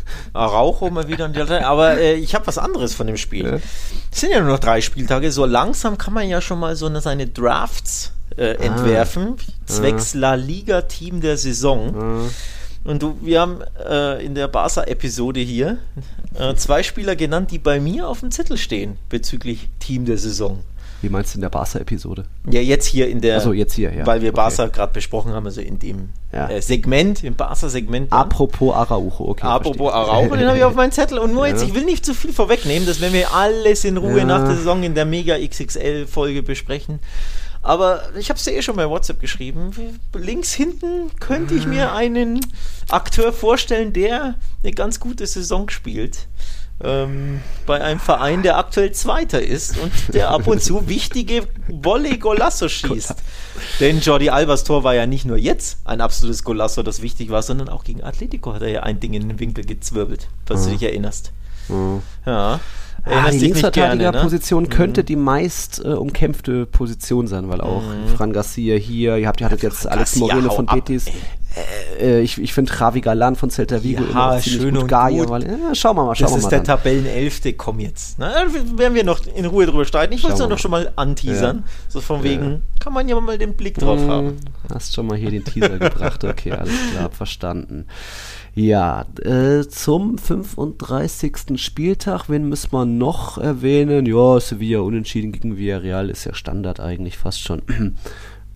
Aber ich habe was anderes von dem Spiel. Ja. Es sind ja nur noch 3 Spieltage. So langsam kann man ja schon mal so seine Drafts entwerfen. Zwecks La Liga Team der Saison. Und wir haben in der Barca-Episode hier 2 Spieler genannt, die bei mir auf dem Zettel stehen bezüglich Team der Saison. Wie meinst du in der Barca-Episode? Ja, jetzt hier in der... Achso, jetzt hier, ja. Weil wir Barca gerade besprochen haben, also in dem Segment, im Barca-Segment. Apropos Araujo, okay. Apropos Araujo, den habe ich auf meinen Zettel. Und nur jetzt, ich will nicht zu viel vorwegnehmen, das werden wir alles in Ruhe nach der Saison in der Mega XXL-Folge besprechen. Aber ich habe es dir schon bei WhatsApp geschrieben. Links hinten könnte ich mir einen Akteur vorstellen, der eine ganz gute Saison spielt. Bei einem Verein, der aktuell Zweiter ist und der ab und zu wichtige Volley-Golasso schießt. Denn Jordi Albas Tor war ja nicht nur jetzt ein absolutes Golasso, das wichtig war, sondern auch gegen Atletico hat er ja ein Ding in den Winkel gezwirbelt, falls du dich erinnerst. Ja. Die Linksverteidigerposition könnte die meist umkämpfte Position sein, weil auch Fran Garcia hier, ihr hattet jetzt Alex Moreno von Betis. Ich finde Javi Galan von Celta Vigo immer ziemlich gut. Gaia, weil, schauen wir mal. Das ist der Tabellenelfte, komm jetzt. Na, werden wir noch in Ruhe drüber streiten. Ich wollte es noch schon mal anteasern. So von wegen, kann man ja mal den Blick drauf haben. Hast schon mal hier den Teaser gebracht. Okay, alles klar, verstanden. Ja, zum 35. Spieltag, wen müssen wir noch erwähnen? Ja, Sevilla unentschieden gegen Villarreal ist ja Standard eigentlich fast schon.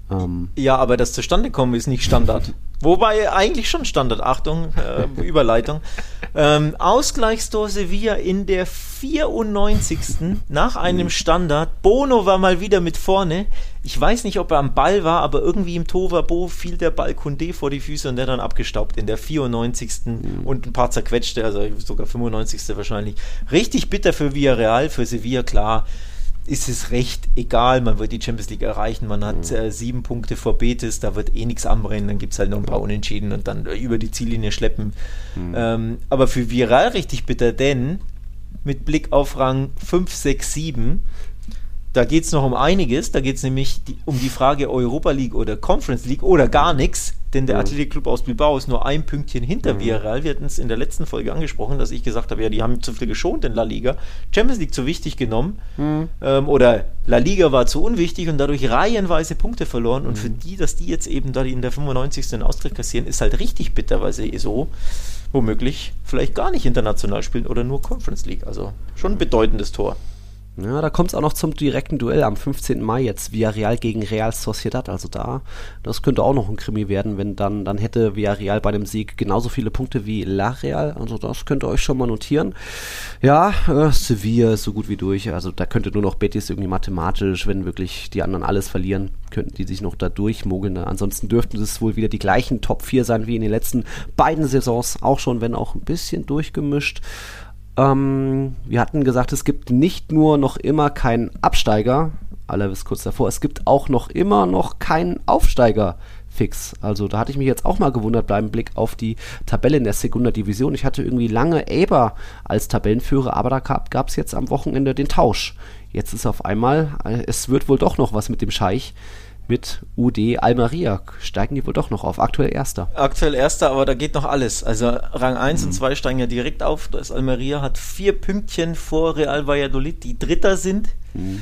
Ja, aber das Zustandekommen ist nicht Standard. Wobei eigentlich schon Standard. Achtung, Überleitung. Ausgleichstor Sevilla in der 94. nach einem Standard. Bono war mal wieder mit vorne. Ich weiß nicht, ob er am Ball war, aber irgendwie im Tovabo fiel der Ball Koundé vor die Füße und der dann abgestaubt in der 94. Und ein paar zerquetschte, also sogar 95. wahrscheinlich. Richtig bitter für Villarreal, für Sevilla, klar. Ist es recht egal, man wird die Champions League erreichen, man hat 7 Punkte vor Betis, da wird eh nichts anbrennen, dann gibt es halt noch ein paar Unentschieden und dann über die Ziellinie schleppen. Aber für Villarreal richtig bitter, denn mit Blick auf Rang 5, 6, 7, da geht es noch um einiges, da geht es nämlich um die Frage Europa League oder Conference League oder gar nichts, denn der Athletic Club aus Bilbao ist nur ein Pünktchen hinter Villarreal. Wir hatten es in der letzten Folge angesprochen, dass ich gesagt habe, ja, die haben zu viel geschont in La Liga, Champions League zu wichtig genommen oder La Liga war zu unwichtig und dadurch reihenweise Punkte verloren und für die, dass die jetzt eben da in der 95. den Austritt kassieren, ist halt richtig bitter, weil sie so womöglich vielleicht gar nicht international spielen oder nur Conference League, also schon ein bedeutendes Tor. Ja, da kommt es auch noch zum direkten Duell am 15. Mai jetzt, Villarreal gegen Real Sociedad, also das könnte auch noch ein Krimi werden, wenn dann hätte Villarreal bei dem Sieg genauso viele Punkte wie La Real, also das könnt ihr euch schon mal notieren. Ja, Sevilla ist so gut wie durch, also da könnte nur noch Betis irgendwie mathematisch, wenn wirklich die anderen alles verlieren, könnten die sich noch da durchmogeln, ansonsten dürften es wohl wieder die gleichen Top 4 sein wie in den letzten beiden Saisons, auch schon, wenn auch ein bisschen durchgemischt. Wir hatten gesagt, es gibt nicht nur noch immer keinen Absteiger, alles kurz davor, es gibt auch noch immer noch keinen Aufsteiger fix. Also da hatte ich mich jetzt auch mal gewundert beim Blick auf die Tabelle in der Segunda Division. Ich hatte irgendwie lange Eibar als Tabellenführer, aber da gab es jetzt am Wochenende den Tausch. Jetzt ist auf einmal, es wird wohl doch noch was mit dem Scheich. Mit UD Almeria steigen die wohl doch noch auf. Aktuell Erster. Aktuell Erster, aber da geht noch alles. Also Rang 1 und 2 steigen ja direkt auf. Das Almeria hat 4 Pünktchen vor Real Valladolid, die Dritter sind,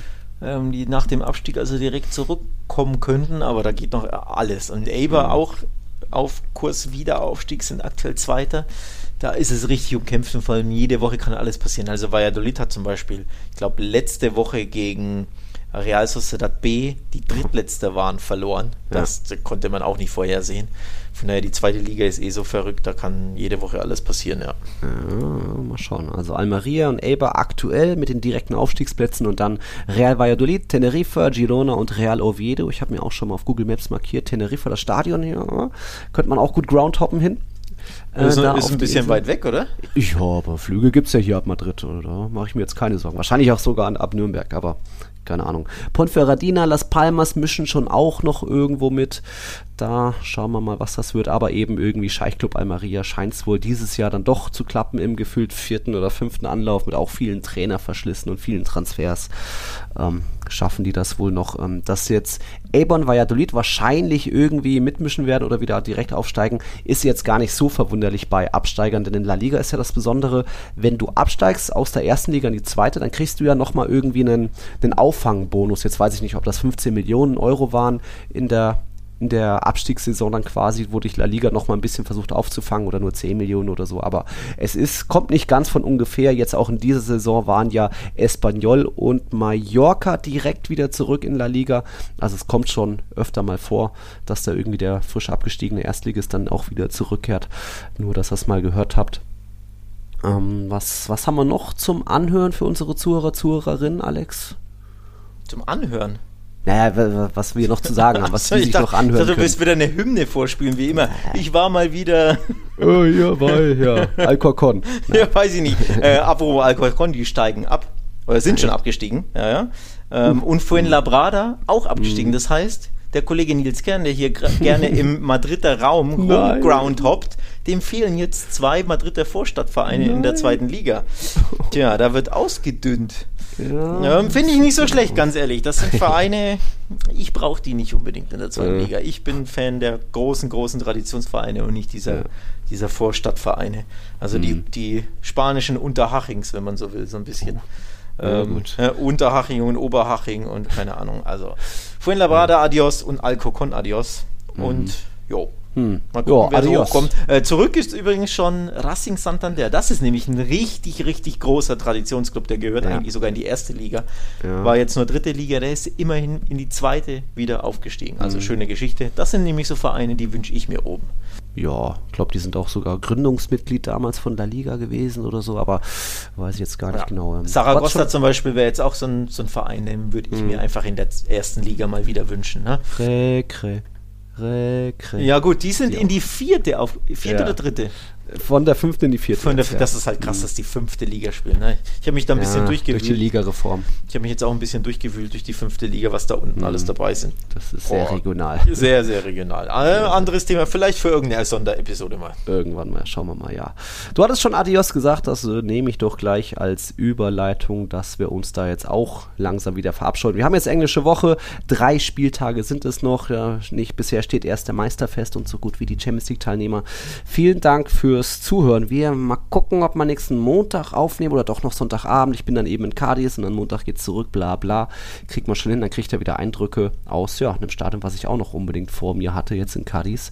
die nach dem Abstieg also direkt zurückkommen könnten, aber da geht noch alles. Und Eibar auch auf Kurs Wiederaufstieg, sind aktuell Zweiter. Da ist es richtig umkämpft und vor allem jede Woche kann alles passieren. Also Valladolid hat zum Beispiel, ich glaube, letzte Woche gegen Real Sociedad B, die Drittletzte waren, verloren. Das konnte man auch nicht vorhersehen. Von daher, die zweite Liga ist eh so verrückt, da kann jede Woche alles passieren, ja. Mal schauen. Also Almeria und Eibar aktuell mit den direkten Aufstiegsplätzen und dann Real Valladolid, Tenerife, Girona und Real Oviedo. Ich habe mir auch schon mal auf Google Maps markiert, Tenerife, das Stadion hier, könnte man auch gut groundhoppen hin. Ist ein bisschen weit weg, oder? Ja, aber Flüge gibt es ja hier ab Madrid, oder? Da mache ich mir jetzt keine Sorgen. Wahrscheinlich auch sogar ab Nürnberg, aber keine Ahnung. Ponferradina, Las Palmas mischen schon auch noch irgendwo mit. Da schauen wir mal, was das wird. Aber eben irgendwie Scheichclub Almeria scheint es wohl dieses Jahr dann doch zu klappen im gefühlt 4. oder 5. Anlauf mit auch vielen Trainerverschlissen und vielen Transfers. Schaffen die das wohl noch, dass jetzt Eibar und Valladolid wahrscheinlich irgendwie mitmischen werden oder wieder direkt aufsteigen, ist jetzt gar nicht so verwunderlich bei Absteigern, denn in La Liga ist ja das Besondere, wenn du absteigst aus der ersten Liga in die zweite, dann kriegst du ja nochmal irgendwie einen Auffangbonus. Jetzt weiß ich nicht, ob das 15 Millionen Euro waren in der Abstiegssaison dann quasi, wo dich La Liga noch mal ein bisschen versucht aufzufangen oder nur 10 Millionen oder so, aber kommt nicht ganz von ungefähr. Jetzt auch in dieser Saison waren ja Espanyol und Mallorca direkt wieder zurück in La Liga, also es kommt schon öfter mal vor, dass da irgendwie der frisch abgestiegene Erstligist dann auch wieder zurückkehrt, nur dass ihr es mal gehört habt. Was haben wir noch zum Anhören für unsere Zuhörerinnen, Alex? Zum Anhören? Naja, was wir noch zu sagen haben, was sie sich noch anhören können. Du willst wieder eine Hymne vorspielen, wie immer. Ich war mal wieder... Oh, ja, Alcorcon. Ja, weiß ich nicht. Apropos Alcorcon, die steigen ab. Oder sind schon abgestiegen. Ja. Und Fuenlabrada auch abgestiegen. Das heißt, der Kollege Nils Kern, der hier gerne im Madrider Raum Homeground hoppt, dem fehlen jetzt 2 Madrider Vorstadtvereine in der zweiten Liga. Tja, da wird ausgedünnt. Ja, finde ich nicht so schlecht, ganz ehrlich. Das sind Vereine, ich brauche die nicht unbedingt in der zweiten Liga. Ich bin Fan der großen Traditionsvereine und nicht dieser Vorstadtvereine. Also die spanischen Unterhachings, wenn man so will, so ein bisschen. Unterhaching und Oberhaching und keine Ahnung. Also Fuenlabrada, adios und Alcorcon, adios. Und Mal gucken, wer so hochkommt. Zurück ist übrigens schon Racing Santander. Das ist nämlich ein richtig, richtig großer Traditionsclub. Der gehört eigentlich sogar in die erste Liga. Ja. War jetzt nur dritte Liga. Der ist immerhin in die zweite wieder aufgestiegen. Also schöne Geschichte. Das sind nämlich so Vereine, die wünsche ich mir oben. Ja, ich glaube, die sind auch sogar Gründungsmitglied damals von La Liga gewesen oder so, aber weiß ich jetzt gar nicht genau. Saragossa zum Beispiel wäre jetzt auch so ein Verein, den würde ich mir einfach in der ersten Liga mal wieder wünschen. Ne? Ja gut, die sind in die vierte oder dritte? Von der 5. in die 4. Das ist halt krass, dass die 5. Liga spielen. Ne? Ich habe mich da ein bisschen durchgewühlt. Durch die Ligareform. Ich habe mich jetzt auch ein bisschen durchgewühlt durch die 5. Liga, was da unten alles dabei sind. Das ist sehr regional. Sehr, sehr regional. Anderes Thema, vielleicht für irgendeine Sonderepisode mal. Irgendwann mal, schauen wir mal, ja. Du hattest schon Adios gesagt, das nehme ich doch gleich als Überleitung, dass wir uns da jetzt auch langsam wieder verabscheuen. Wir haben jetzt englische Woche, 3 Spieltage sind es noch. Ja, bisher steht erst der Meister fest und so gut wie die Champions League-Teilnehmer. Vielen Dank fürs Zuhören. Wir mal gucken, ob wir nächsten Montag aufnehmen oder doch noch Sonntagabend. Ich bin dann eben in Cadiz und dann Montag geht's zurück, bla bla. Kriegt man schon hin, dann kriegt er wieder Eindrücke aus einem Stadion, was ich auch noch unbedingt vor mir hatte, jetzt in Cadiz.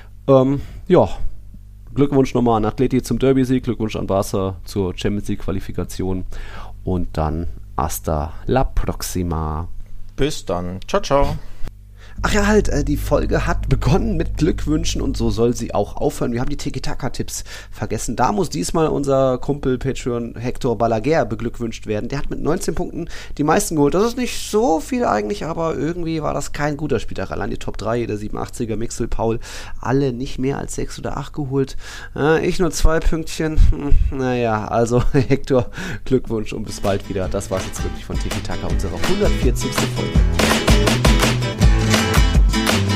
Glückwunsch nochmal an Atleti zum Derby-Sieg, Glückwunsch an Barca zur Champions League-Qualifikation und dann hasta la próxima. Bis dann. Ciao, ciao. Ach ja, die Folge hat begonnen mit Glückwünschen und so soll sie auch aufhören. Wir haben die Tiki-Taka-Tipps vergessen. Da muss diesmal unser Kumpel Patreon Hector Balaguer beglückwünscht werden. Der hat mit 19 Punkten die meisten geholt. Das ist nicht so viel eigentlich, aber irgendwie war das kein guter Spieltag. Allein die Top 3, der 87er, Mixel, Paul, alle nicht mehr als 6 oder 8 geholt. Ich nur 2 Pünktchen. Naja, also Hector, Glückwunsch und bis bald wieder. Das war's jetzt wirklich von Tiki-Taka, unserer 140. Folge.